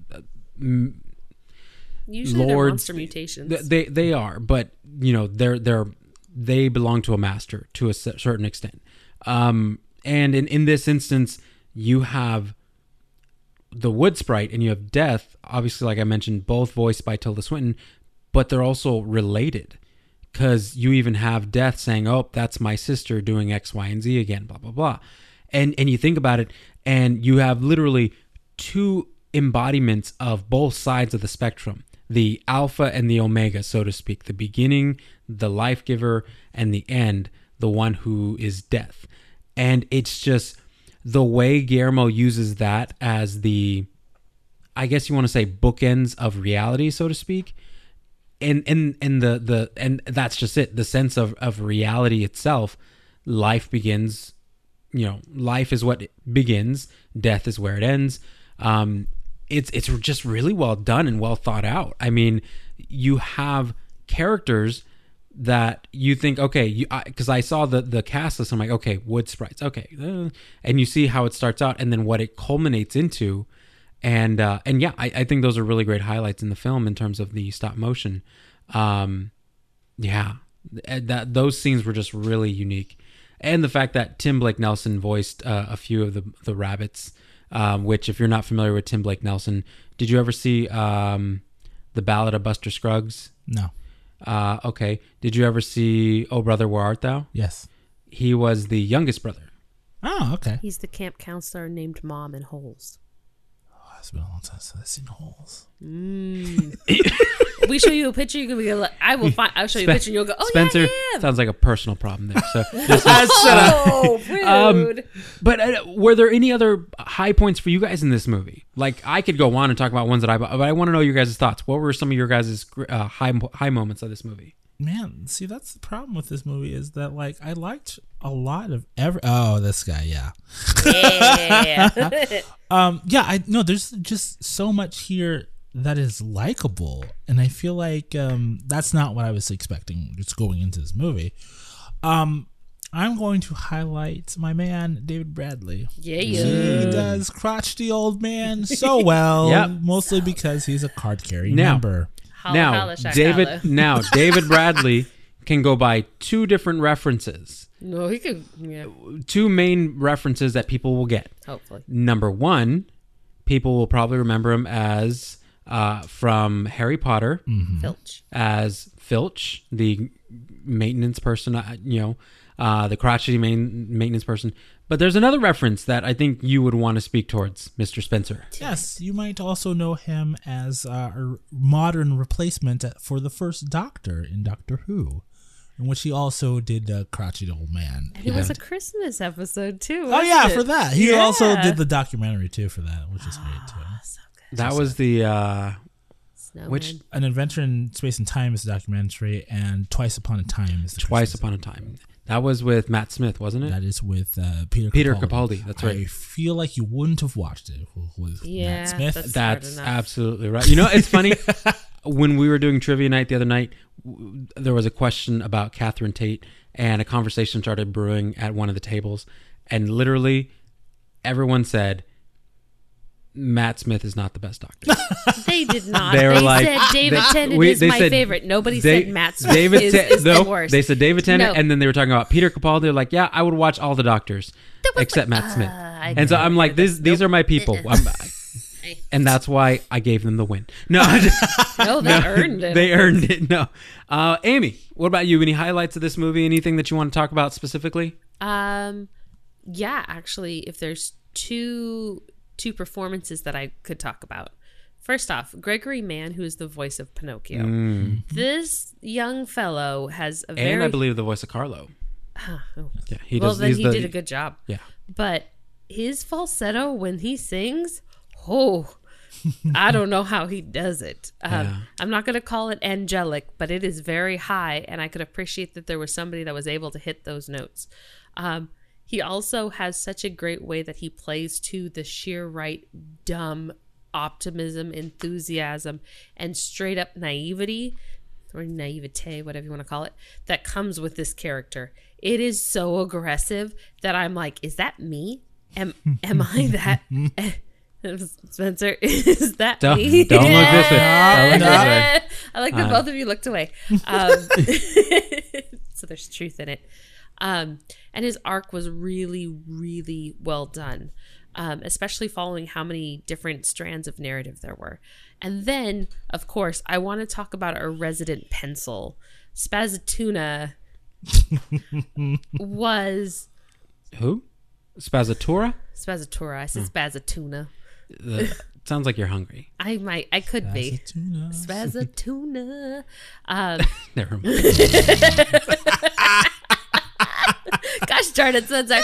m- Usually they're lords, monster mutations. th- They they are, but you know, they're they're they belong to a master to a cer- certain extent. Um, and in, in this instance, you have the wood sprite and you have Death, obviously, like I mentioned, both voiced by Tilda Swinton, but they're also related because you even have Death saying, oh, that's my sister doing X, Y, and Z again, blah, blah, blah. And, and you think about it, and you have literally two embodiments of both sides of the spectrum, the alpha and the omega, so to speak, the beginning, the life giver, and the end, the one who is Death. And it's just the way Guillermo uses that as the, I guess you want to say, bookends of reality, so to speak. And and and the the and that's just it. The sense of, of reality itself. Life begins, you know, life is what begins. Death is where it ends. Um, it's it's just really well done and well thought out. I mean, you have characters that you think, okay, you because I, I saw the the cast list, I'm like, okay, wood sprites, okay, uh, and you see how it starts out and then what it culminates into, and uh, and yeah, I, I think those are really great highlights in the film in terms of the stop motion. Um, yeah, that those scenes were just really unique, and the fact that Tim Blake Nelson voiced uh, a few of the the rabbits, um, which if you're not familiar with Tim Blake Nelson, did you ever see um, the Ballad of Buster Scruggs? No. Uh, okay. Did you ever see Oh Brother, Where Art Thou? Yes. He was the youngest brother. Oh, okay. He's the camp counselor named Mom in Holes. Oh, it's been a long time since I've seen Holes. Mm. We show you a picture, you're gonna be like, I will find. I'll show you a Spen- picture, and you'll go, oh Spencer, yeah, I am. sounds like a personal problem there. So, this is, Oh, rude. um, but uh, were there any other high points for you guys in this movie? Like, I could go on and talk about ones that I, but I want to know your guys' thoughts. What were some of your guys' uh, high high moments of this movie? Man, see, that's the problem with this movie is that, like, I liked a lot of every. Oh, this guy, yeah. Yeah. um, yeah, I no, there's just so much here that is likable, and I feel like um, that's not what I was expecting just going into this movie. Um, I'm going to highlight my man David Bradley. Yeah, He yeah. does crotchety old man so well, Yep. mostly because he's a card carrying Now- member. Holla, now, holla, shaka, David. holla. Now, David Bradley can go by two different references. No, he could. Yeah, Two main references that people will get. hopefully. Number one, people will probably remember him as uh, from Harry Potter Filch. as Filch, the maintenance person, uh, you know, uh, the crotchety main, maintenance person. But there's another reference that I think you would want to speak towards, Mister Spencer. Yes, you might also know him as uh, a modern replacement for the first Doctor in Doctor Who, in which he also did uh, crotchety old man. And it was a Christmas episode too. Oh wasn't yeah, it? for that. He Yeah. also did the documentary too for that, which is great too. So good. That was the uh, Snowman. which An Adventure in Space and Time is a documentary, and Twice Upon a Time is the Twice Christmas Upon a Time. That was with Matt Smith, wasn't it? That is with uh, Peter Peter Capaldi. Capaldi, that's I right. feel like you wouldn't have watched it with Yeah, Matt Smith. that's- That's hard enough. absolutely right. You know, it's funny. When we were doing trivia night the other night, w- there was a question about Catherine Tate, and a conversation started brewing at one of the tables, and literally everyone said, Matt Smith is not the best Doctor. They did not. They They, were like- said David they- Tennant we- is they my said- favorite. Nobody They- said Matt Smith David is, Te- is no, the worst. They said David Tennant, No. and then they were talking about Peter Capaldi. They're like, yeah, I would watch all the Doctors was except like, Matt Smith. uh, I And so couldn't I'm like, do these this. these Nope. are my people. I'm, and that's why I gave them the win. No, I just- No, they earned it. they earned it. No, uh, Amy, what about you? Any highlights of this movie? Anything that you want to talk about specifically? Um, yeah, actually, if there's two two performances that I could talk about. First off, Gregory Mann, who is the voice of Pinocchio. This young fellow has a very And I believe the voice of Carlo. Oh. Yeah, he well, does. then he's he the- did a good job. Yeah, But his falsetto when he sings, oh, I don't know how he does it. Um, Yeah. I'm not going to call it angelic, but it is very high, and I could appreciate that there was somebody that was able to hit those notes. Um, he also has such a great way that he plays to the sheer right, dumb optimism, enthusiasm, and straight up naivety, or naivete, whatever you want to call it, that comes with this character. It is so aggressive that I'm like, is that me? Am am I that? Spencer, is that Don't- me? don't look this way. Don't look this way. I like that Uh. both of you looked away. Um, so there's truth in it. Um, and his arc was really, really well done, um, especially following how many different strands of narrative there were. And then, of course, I want to talk about our resident pencil. Spazatuna was... who? Spazatura? Spazatura. I said Spazatuna. The, sounds like you're hungry. I might... I could be. Tuna. Spazatuna. Um, Never mind. Gosh darn it, Spencer.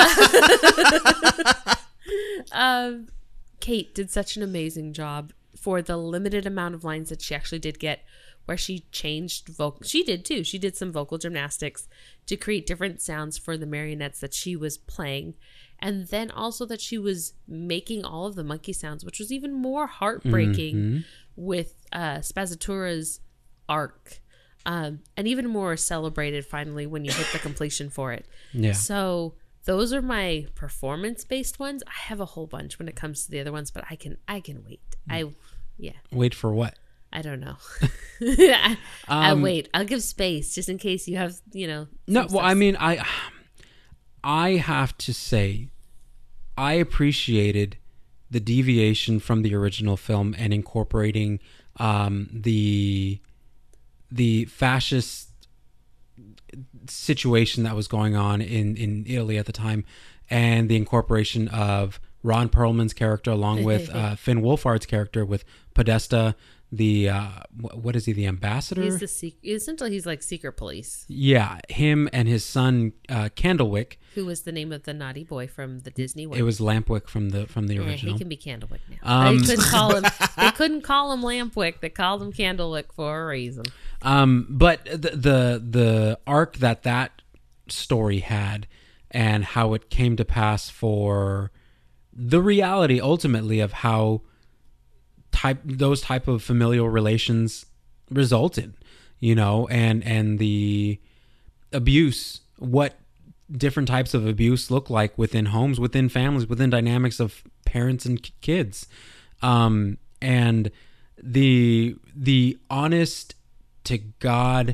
um, Kate did such an amazing job for the limited amount of lines that she actually did get, where she changed vocal. She did too. She did some vocal gymnastics to create different sounds for the marionettes that she was playing. And then also that she was making all of the monkey sounds, which was even more heartbreaking mm-hmm. with uh, Spazatura's arc. Um, and even more celebrated finally when you hit the completion for it. Yeah. So those are my performance-based ones. I have a whole bunch when it comes to the other ones, but I can I can wait. I yeah. Wait for what? I don't know. I, um, I'll wait. I'll give space just in case you have, you know. No, well, I mean, I I have to say, I appreciated the deviation from the original film and incorporating um, the the fascist situation that was going on in, in Italy at the time, and the incorporation of Ron Perlman's character along with uh, Finn Wolfhard's character with Podesta, the uh, what is he, the ambassador? He's the sec- essentially he's like secret police. Yeah, him and his son uh, Candlewick, who was the name of the naughty boy from the Disney one. It was Lampwick from the from the yeah, original. He can be Candlewick now. Um, they couldn't call him. They couldn't call him Lampwick. They called him Candlewick for a reason. Um, but the, the the arc that that story had, and how it came to pass for the reality ultimately of how type those type of familial relations resulted, you know, and and the abuse, what different types of abuse look like within homes, within families, within dynamics of parents and kids, um, and the the honest to God,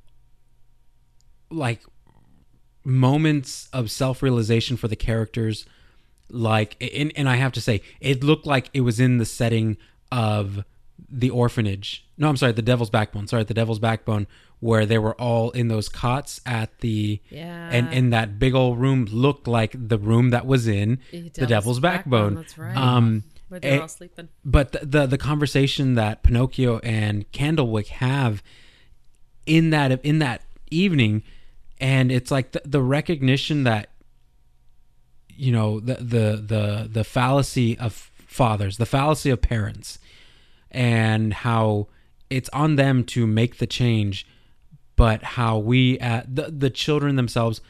like, moments of self-realization for the characters, like, and, and I have to say, it looked like it was in the setting of the orphanage. No, I'm sorry, the Devil's Backbone. Sorry, the Devil's Backbone, where they were all in those cots at the, yeah, and in that big old room looked like the room that was in Devil's the Devil's Backbone. Backbone. That's right. Um, Where they're and, all sleeping. But the, the the conversation that Pinocchio and Candlewick have in that in that evening, and it's like the, the recognition that, you know, the the the the fallacy of fathers, the fallacy of parents, and how it's on them to make the change, but how we at the the children themselves.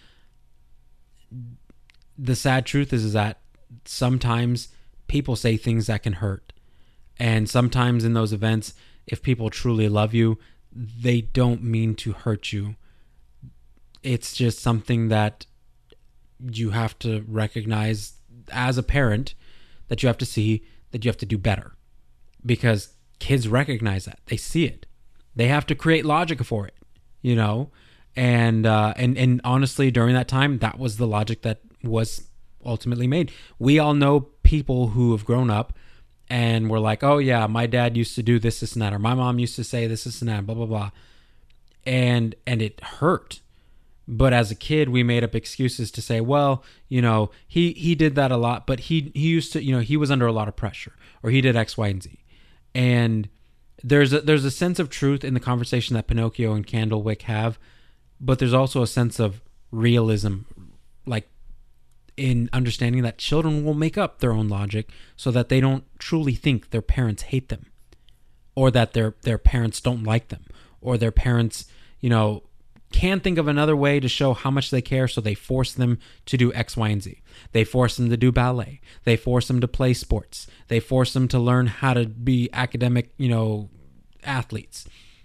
The sad truth is, is that sometimes people say things that can hurt, and sometimes in those events, if people truly love you, they don't mean to hurt you. It's just something that you have to recognize as a parent, that you have to see that you have to do better, because kids recognize that. They see it. They have to create logic for it, you know? And, uh, and, and honestly, during that time, that was the logic that was ultimately made. We all know people who have grown up and were like, oh yeah, my dad used to do this, this and that, or my mom used to say this, this and that, blah, blah, blah. And, and it hurt. But as a kid, we made up excuses to say, well, you know, he, he did that a lot, but he, he used to, you know, he was under a lot of pressure, or he did X, Y, and Z. And there's a, there's a sense of truth in the conversation that Pinocchio and Candlewick have, but there's also a sense of realism, like in understanding that children will make up their own logic so that they don't truly think their parents hate them, or that their, their parents don't like them, or their parents, you know, can't think of another way to show how much they care, so they force them to do X, Y, and Z. They force them to do ballet. They force them to play sports. They force them to learn how to be academic, you know, athletes.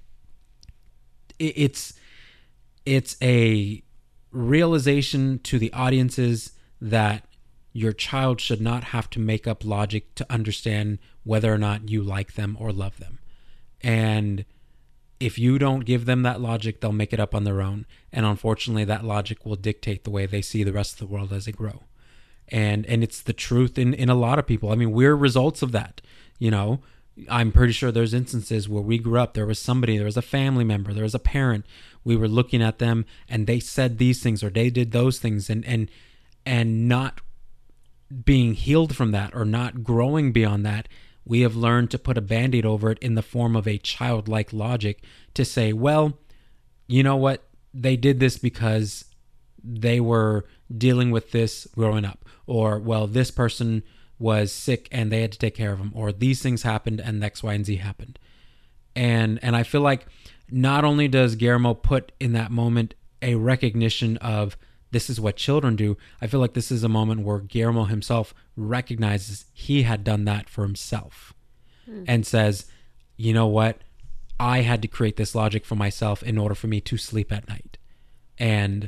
It's it's a realization to the audiences that your child should not have to make up logic to understand whether or not you like them or love them. And if you don't give them that logic, they'll make it up on their own. And unfortunately, that logic will dictate the way they see the rest of the world as they grow. And and it's the truth in, in a lot of people. I mean, we're results of that. You know, I'm pretty sure there's instances where we grew up, there was somebody, there was a family member, there was a parent. We were looking at them and they said these things or they did those things, and and and not being healed from that or not growing beyond that. We have learned to put a Band-Aid over it in the form of a childlike logic to say, well, you know what? They did this because they were dealing with this growing up. Or, well, this person was sick and they had to take care of them. Or these things happened and X, Y, and Z happened. And and I feel like not only does Guillermo put in that moment a recognition of this is what children do. I feel like this is a moment where Guillermo himself recognizes he had done that for himself mm. and says, you know what? I had to create this logic for myself in order for me to sleep at night. And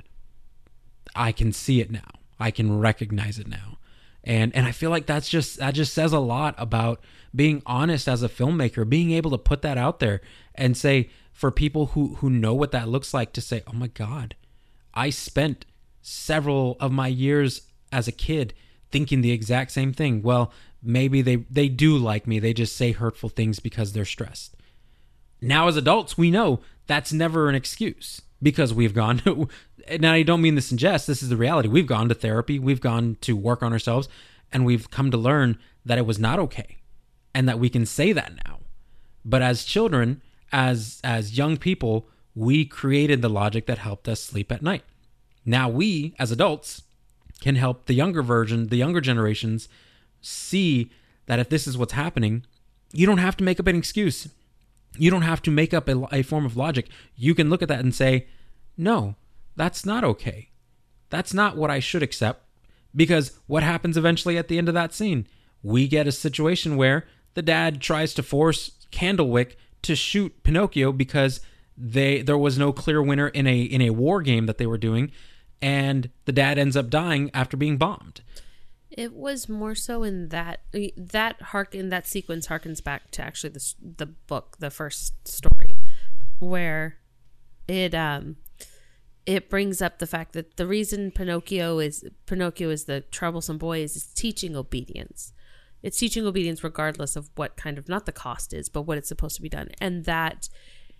I can see it now. I can recognize it now. And and I feel like that's just that just says a lot about being honest as a filmmaker, being able to put that out there and say, for people who, who know what that looks like, to say, oh my God, I spent several of my years as a kid thinking the exact same thing. Well, maybe they, they do like me. They just say hurtful things because they're stressed. Now as adults, we know that's never an excuse because we've gone to, now I don't mean this in jest, this is the reality. We've gone to therapy, we've gone to work on ourselves, and we've come to learn that it was not okay and that we can say that now. But as children, as as young people, we created the logic that helped us sleep at night. Now we, as adults, can help the younger version, the younger generations, see that if this is what's happening, you don't have to make up an excuse. You don't have to make up a, a form of logic. You can look at that and say, no, that's not okay. That's not what I should accept. Because what happens eventually at the end of that scene? We get a situation where the dad tries to force Candlewick to shoot Pinocchio because they there was no clear winner in a in a war game that they were doing, and the dad ends up dying after being bombed. It was more so in that that hark in that sequence harkens back to actually the the book, the first story, where it um it brings up the fact that the reason Pinocchio is Pinocchio is the troublesome boy is, is teaching obedience. It's teaching obedience regardless of what kind of, not the cost is, but what it's supposed to be done. And that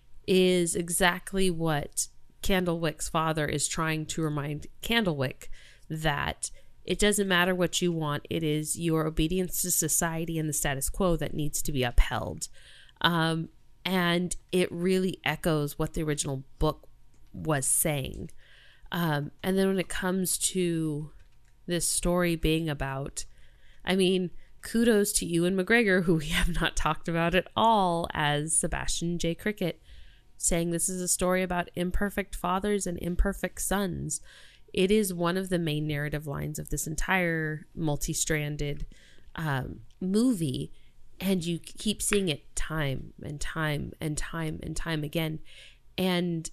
is exactly what Candlewick's father is trying to remind Candlewick, that it doesn't matter what you want. It is your obedience to society and the status quo that needs to be upheld. Um, and it really echoes what the original book was saying. Um, and then when it comes to this story being about, I mean, kudos to Ewan McGregor, who we have not talked about at all, as Sebastian J. Cricket, saying this is a story about imperfect fathers and imperfect sons. It is one of the main narrative lines of this entire multi-stranded um, movie, and you keep seeing it time and time and time and time again. And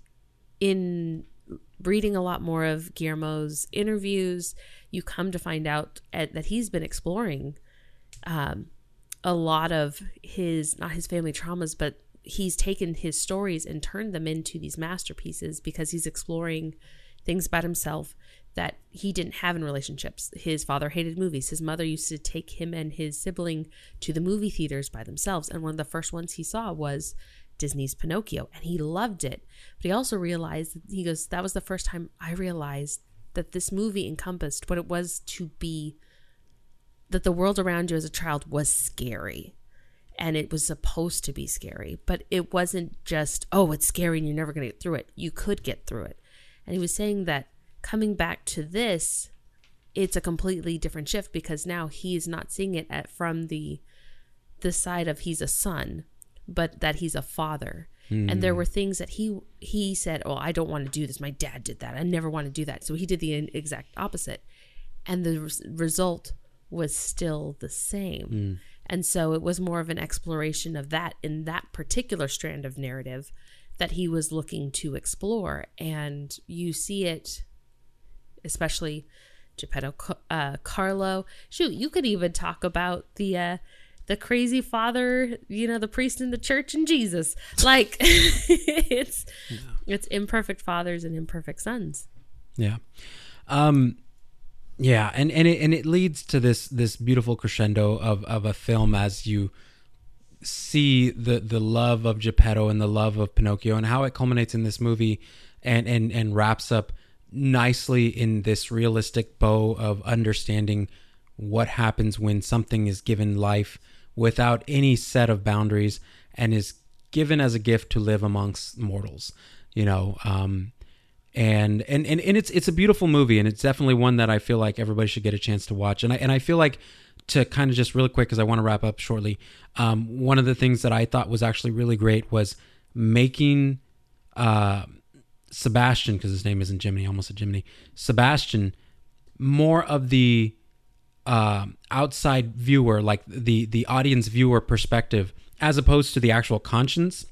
in reading a lot more of Guillermo's interviews, you come to find out at, that he's been exploring um, a lot of his, not his family traumas, but he's taken his stories and turned them into these masterpieces because he's exploring things about himself that he didn't have in relationships. His father hated movies. His mother used to take him and his sibling to the movie theaters by themselves. And one of the first ones he saw was Disney's Pinocchio, and he loved it. But he also realized, he goes, that was the first time I realized that this movie encompassed what it was to be, that the world around you as a child was scary. And it was supposed to be scary, but it wasn't just, oh, it's scary and you're never going to get through it. You could get through it. And he was saying that coming back to this, it's a completely different shift because now he's not seeing it at, from the the side of he's a son, but that he's a father. Mm. And there were things that he he said, oh, I don't want to do this. My dad did that. I never want to do that. So he did the exact opposite. And the res- result was still the same. Mm. And so it was more of an exploration of that in that particular strand of narrative that he was looking to explore. And you see it, especially Geppetto uh, Carlo. Shoot, you could even talk about the uh, the crazy father, you know, the priest in the church and Jesus. Like, it's yeah. it's imperfect fathers and imperfect sons. Yeah. Um Yeah, and, and it and it leads to this this beautiful crescendo of, of a film as you see the, the love of Geppetto and the love of Pinocchio and how it culminates in this movie and, and, and wraps up nicely in this realistic bow of understanding what happens when something is given life without any set of boundaries and is given as a gift to live amongst mortals, you know. Um, And, and and and it's it's a beautiful movie, and it's definitely one that I feel like everybody should get a chance to watch. And I and I feel like, to kind of just really quick, because I want to wrap up shortly, um, one of the things that I thought was actually really great was making uh, Sebastian, because his name isn't Jiminy, almost a Jiminy, Sebastian, more of the uh, outside viewer, like the, the audience viewer perspective, as opposed to the actual conscience.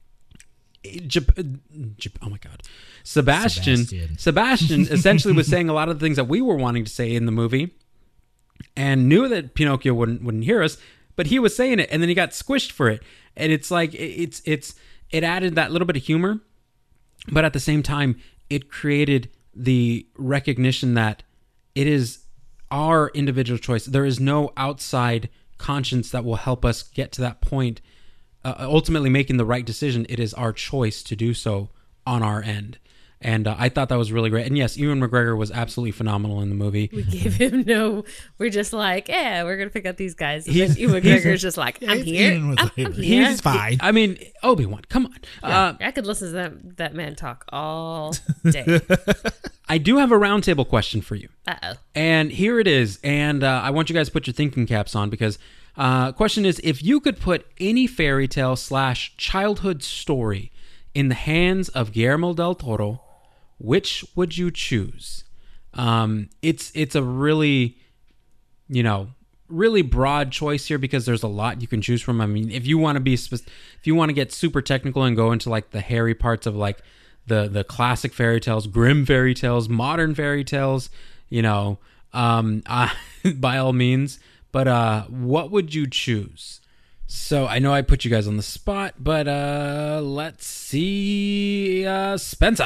Jap- Jap- oh my God. Sebastian, Sebastian, Sebastian essentially was saying a lot of the things that we were wanting to say in the movie and knew that Pinocchio wouldn't, wouldn't hear us, but he was saying it and then he got squished for it. And it's like, it's, it's, it added that little bit of humor, but at the same time, it created the recognition that it is our individual choice. There is no outside conscience that will help us get to that point. Uh, ultimately making the right decision. It is our choice to do so on our end. And uh, I thought that was really great. And yes, Ewan McGregor was absolutely phenomenal in the movie. We gave him no, we're just like, yeah, we're going to pick out these guys. And then Ewan McGregor's just like, I'm here. I'm, I'm here. He's fine. I mean, Obi-Wan, come on. Yeah, Uh, I could listen to that, that man talk all day. I do have a roundtable question for you. Uh-oh. And here it is. And uh, I want you guys to put your thinking caps on because uh, question is, if you could put any fairy tale slash childhood story in the hands of Guillermo del Toro, which would you choose? Um, it's it's a really, you know, really broad choice here because there's a lot you can choose from. I mean, if you want to be, spe- if you want to get super technical and go into like the hairy parts of like the the classic fairy tales, Grimm fairy tales, modern fairy tales, you know, um, uh, by all means. But uh, what would you choose? So I know I put you guys on the spot, but uh, let's see, uh, Spencer.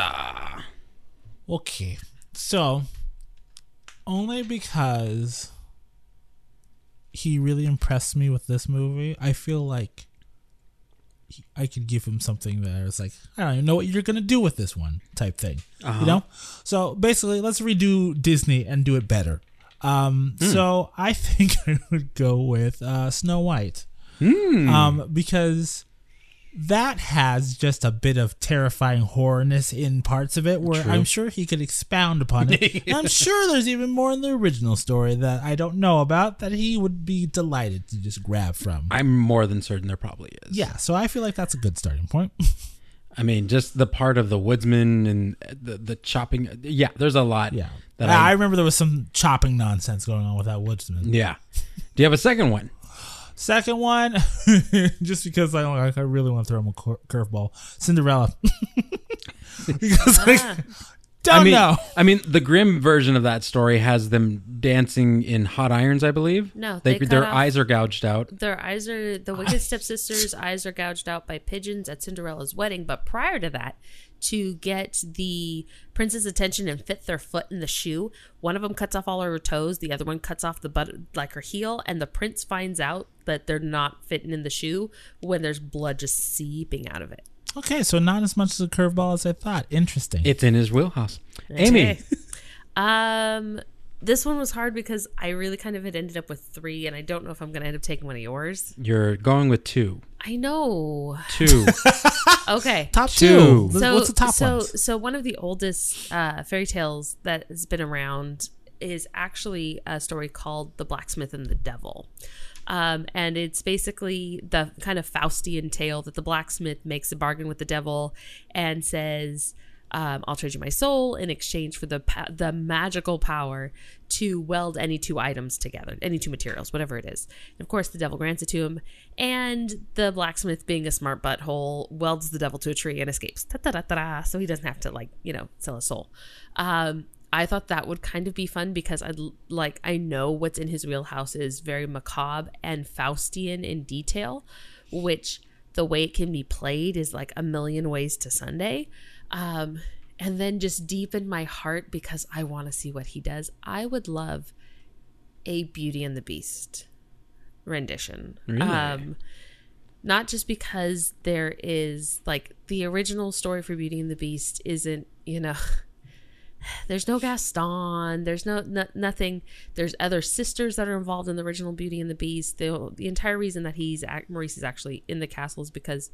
Okay, so only because he really impressed me with this movie, I feel like he, I could give him something that is like, I don't even know what you're gonna do with this one type thing, Uh-huh. you know. So basically, let's redo Disney and do it better. Um, Mm. So I think I would go with uh, Snow White, Mm. um, because that has just a bit of terrifying horrorness in parts of it where True. I'm sure he could expound upon it. And I'm sure there's even more in the original story that I don't know about that he would be delighted to just grab from. I'm more than certain there probably is. Yeah, so I feel like that's a good starting point. I mean, just the part of the woodsman and the the chopping. Yeah, there's a lot. Yeah. That I, I, I remember there was some chopping nonsense going on with that woodsman. yeah. Do you have a second one? Second one, just because I I really want to throw him a cur- curveball, Cinderella. Because I Ah. don't I mean, know. I mean, the Grimm version of that story has them dancing in hot irons, I believe. No, they, they cut their off- eyes are gouged out. Their eyes are, the Wicked Stepsisters' eyes are gouged out by pigeons at Cinderella's wedding. But prior to that, to get the prince's attention and fit their foot in the shoe, one of them cuts off all her toes, the other one cuts off the butt, like her heel, and the prince finds out that they're not fitting in the shoe when there's blood just seeping out of it. Okay, so not as much as a curveball as I thought. Interesting. It's in his wheelhouse. Amy. Okay. Um, this one was hard because I really kind of had ended up with three, and I don't know if I'm going to end up taking one of yours. You're going with two. I know. Two. Okay. top Two. two. So, What's the top so, ones? so one of the oldest uh, fairy tales that has been around is actually a story called The Blacksmith and the Devil. Um, and it's basically the kind of Faustian tale that the blacksmith makes a bargain with the devil and says, um, I'll trade you my soul in exchange for the pa- the magical power to weld any two items together, any two materials, whatever it is. And of course, the devil grants it to him, and the blacksmith, being a smart butthole, welds the devil to a tree and escapes. Ta-ta-ta-ta-ta. So he doesn't have to, like, you know, sell his soul. Um, I thought that would kind of be fun because I'd like I know what's in his wheelhouse is very macabre and Faustian in detail, which the way it can be played is like a million ways to Sunday. Um, and then just deep in my heart, because I want to see what he does, I would love a Beauty and the Beast rendition. Really? Um, not just because there is like the original story for Beauty and the Beast isn't, you know, there's no Gaston, there's no, no nothing. There's other sisters that are involved in the original Beauty and the Beast. The, the entire reason that he's Maurice is actually in the castle is because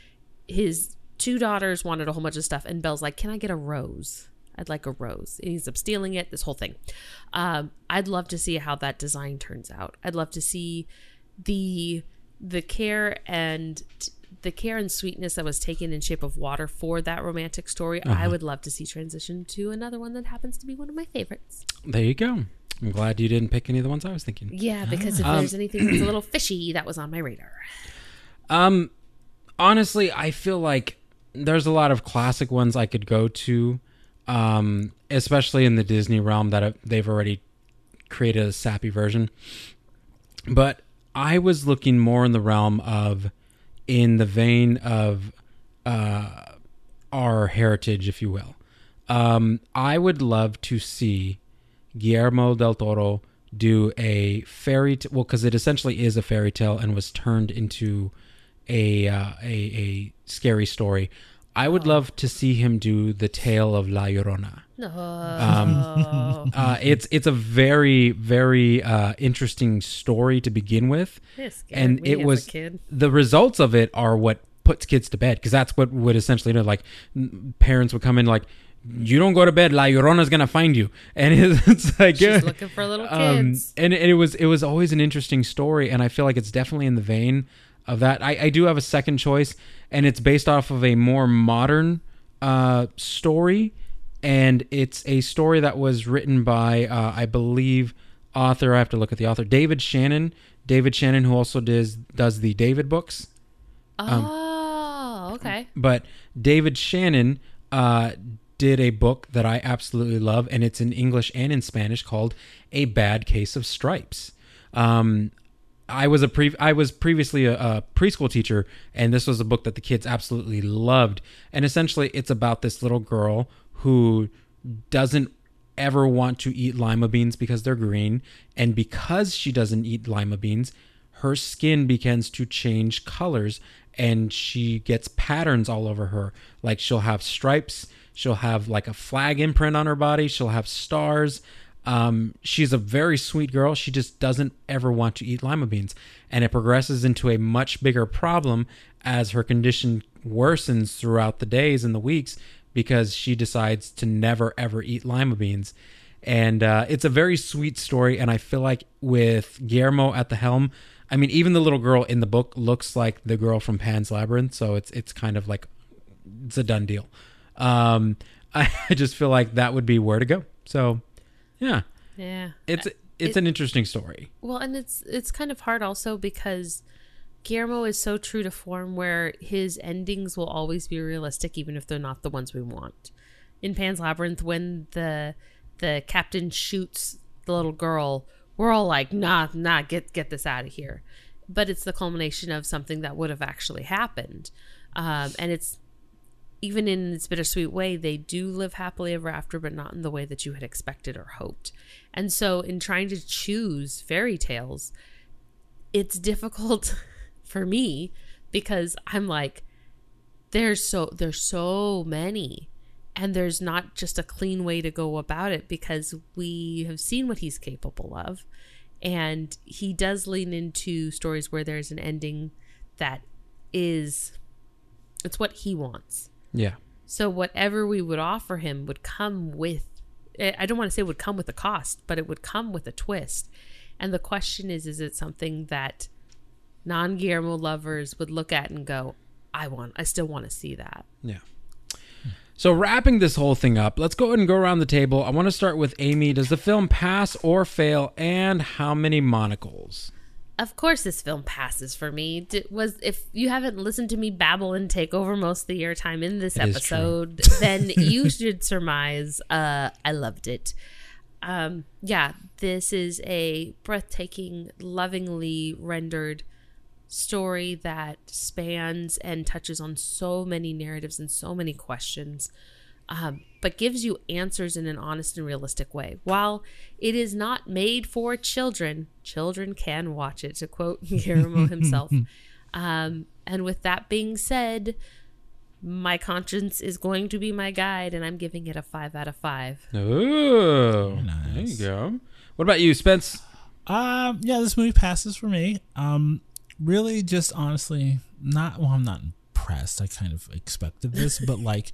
his two daughters wanted a whole bunch of stuff, and Belle's like, can I get a rose? I'd like a rose. And he ends up stealing it, this whole thing. Um, I'd love to see how that design turns out. I'd love to see the the care and the care and sweetness that was taken in Shape of Water for that romantic story, uh-huh. I would love to see transition to another one that happens to be one of my favorites. There you go. I'm glad you didn't pick any of the ones I was thinking. Yeah, because if um, there's anything that's a little fishy, that was on my radar. Um, honestly, I feel like there's a lot of classic ones I could go to, um, especially in the Disney realm that they've already created a sappy version. But I was looking more in the realm of, in the vein of uh, our heritage, if you will. Um, I would love to see Guillermo del Toro do a fairy tale, well, because it essentially is a fairy tale and was turned into a uh, a, a scary story. I would oh. love to see him do the tale of La Llorona. No. Um, uh, it's it's a very very uh, interesting story to begin with, it and it was the results of it are what puts kids to bed, because that's what would essentially do. Like parents would come in like, you don't go to bed, La Llorona's gonna find you, and it's, it's like she's looking for little kids. Um, and, and it was it was always an interesting story, and I feel like it's definitely in the vein of that. I, I do have a second choice, and it's based off of a more modern uh, story, and it's a story that was written by uh, I believe author. I have to look at the author, David Shannon. David Shannon, who also does does the David books. Oh, um, okay. But David Shannon uh, did a book that I absolutely love, and it's in English and in Spanish, called A Bad Case of Stripes. Um, I was a pre- I was previously a, a preschool teacher, and this was a book that the kids absolutely loved. And essentially, it's about this little girl who doesn't ever want to eat lima beans because they're green, and because she doesn't eat lima beans, her skin begins to change colors, and she gets patterns all over her. Like she'll have stripes, she'll have like a flag imprint on her body, she'll have stars. Um, she's a very sweet girl. She just doesn't ever want to eat lima beans. And it progresses into a much bigger problem as her condition worsens throughout the days and the weeks, because she decides to never, ever eat lima beans. And uh, it's a very sweet story. And I feel like with Guillermo at the helm, I mean, even the little girl in the book looks like the girl from Pan's Labyrinth. So it's it's kind of like, it's a done deal. Um, I just feel like that would be where to go. So... Yeah. Yeah. It's it's it, an interesting story. Well, and it's it's kind of hard also because Guillermo is so true to form where his endings will always be realistic, even if they're not the ones we want. In Pan's Labyrinth, when the the captain shoots the little girl, we're all like, nah, nah, get get this out of here. But it's the culmination of something that would have actually happened. Um, and it's even in its bittersweet way, they do live happily ever after, but not in the way that you had expected or hoped. And so in trying to choose fairy tales, it's difficult for me because I'm like, there's so there's so many, and there's not just a clean way to go about it, because we have seen what he's capable of. And he does lean into stories where there's an ending that is, it's what he wants. Yeah. So whatever we would offer him would come with, I don't want to say it would come with a cost, but it would come with a twist. And the question is, is it something that non-Guillermo lovers would look at and go, I want, I still want to see that. Yeah. So wrapping this whole thing up, let's go ahead and go around the table. I want to start with Amy. Does the film pass or fail, and how many monocles? Of course this film passes for me. Did, was if you haven't listened to me babble and take over most of the airtime in this it episode, then you should surmise uh, I loved it. Um, yeah, this is a breathtaking, lovingly rendered story that spans and touches on so many narratives and so many questions, um, but gives you answers in an honest and realistic way. While it is not made for children, children can watch it, to quote Guillermo himself. Um, and with that being said, my conscience is going to be my guide, and I'm giving it a five out of five. Ooh, nice. There you go. What about you, Spence? Um, yeah, this movie passes for me. Um, really, just honestly, not. Well, I'm not impressed. I kind of expected this, but like,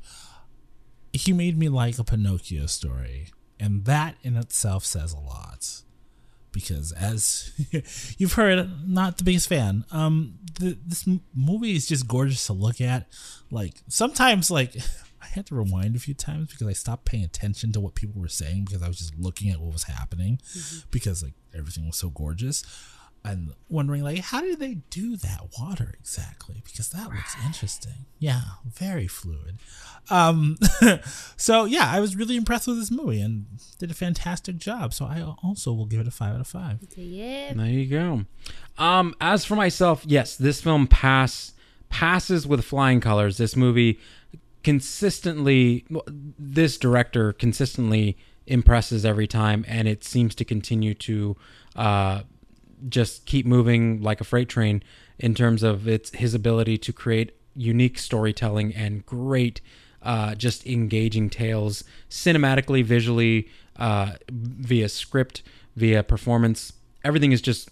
he made me like a Pinocchio story, and that in itself says a lot. because as you've heard, I'm not the biggest fan. Um, the, this m- movie is just gorgeous to look at. Like sometimes, like I had to rewind a few times because I stopped paying attention to what people were saying because I was just looking at what was happening mm-hmm. because like everything was so gorgeous. And wondering, like, how did they do that water exactly? Because that right. looks interesting. Yeah, very fluid. Um, so, yeah, I was really impressed with this movie and did a fantastic job. So I also will give it a five out of five. Yeah. There you go. Um, as for myself, yes, this film pass passes with flying colors. This movie consistently, this director consistently impresses every time, and it seems to continue to uh, just keep moving like a freight train in terms of its his ability to create unique storytelling and great, uh, just engaging tales cinematically, visually, uh, via script, via performance. Everything is just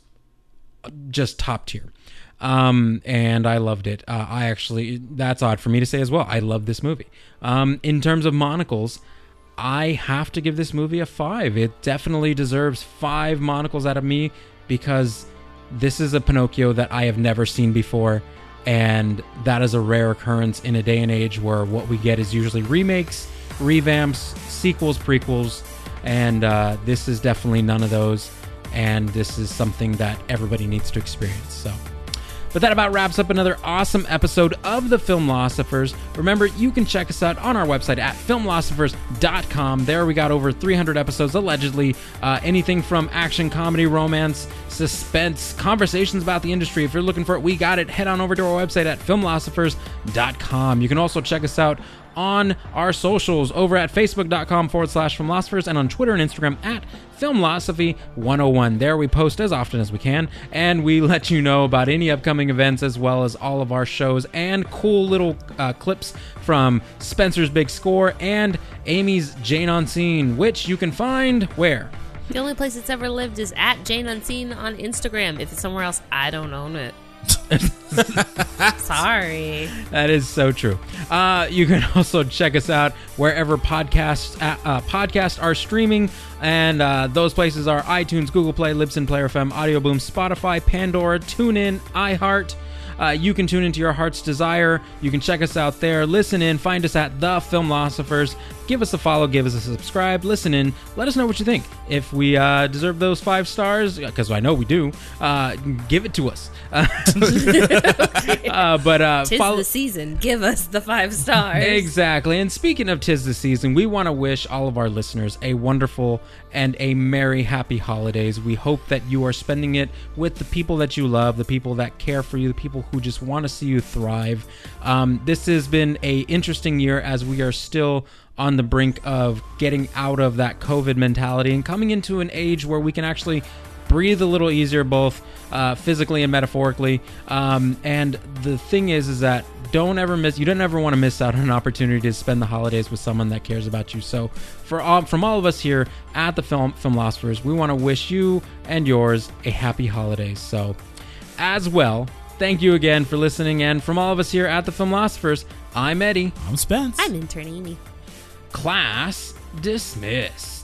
just top tier. Um, and I loved it. Uh, I actually, that's odd for me to say as well. I love this movie. Um, in terms of monocles, I have to give this movie a five. It definitely deserves five monocles out of me because this is a Pinocchio that I have never seen before. And that is a rare occurrence in a day and age where what we get is usually remakes, revamps, sequels, prequels. And uh, this is definitely none of those. And this is something that everybody needs to experience. So, but that about wraps up another awesome episode of The Filmlosophers. Remember, you can check us out on our website at filmlosophers dot com. There we got over three hundred episodes, allegedly. Uh, anything from action, comedy, romance, suspense, conversations about the industry. If you're looking for it, we got it. Head on over to our website at filmlosophers dot com. You can also check us out on our socials over at facebook.com forward slash filmlosophers and on Twitter and Instagram at Filmlosophy one oh one. There we post as often as we can, and we let you know about any upcoming events as well as all of our shows and cool little uh, clips from Spencer's Big Score and Amy's Jane on Scene, which you can find where? The only place it's ever lived is at Jane on Scene on Instagram. If it's somewhere else, I don't own it. Sorry. That is so true. Uh, you can also check us out wherever podcasts uh, uh, podcasts are streaming, and uh, those places are iTunes, Google Play, Libsyn, Player F M, Audio Boom, Spotify, Pandora, TuneIn, iHeart. Uh, you can tune into your heart's desire. You can check us out there. Listen in. Find us at The Filmlosophers. Give us a follow. Give us a subscribe. Listen in. Let us know what you think. If we uh, deserve those five stars, because I know we do, uh, give it to us. Uh, uh, but uh, Tis follow- the season. Give us the five stars. Exactly. And speaking of Tis the Season, we want to wish all of our listeners a wonderful and a merry, happy holidays. We hope that you are spending it with the people that you love, the people that care for you, the people who just want to see you thrive. Um, this has been a interesting year as we are still on the brink of getting out of that COVID mentality and coming into an age where we can actually breathe a little easier, both uh, physically and metaphorically. Um, and the thing is, is that don't ever miss, you don't ever want to miss out on an opportunity to spend the holidays with someone that cares about you. So for all, from all of us here at the Film Filmlosophers, we want to wish you and yours a happy holidays. So as well, thank you again for listening. And from all of us here at the Filmlosophers, I'm Eddie. I'm Spence. I'm Intern Amy. Class dismissed.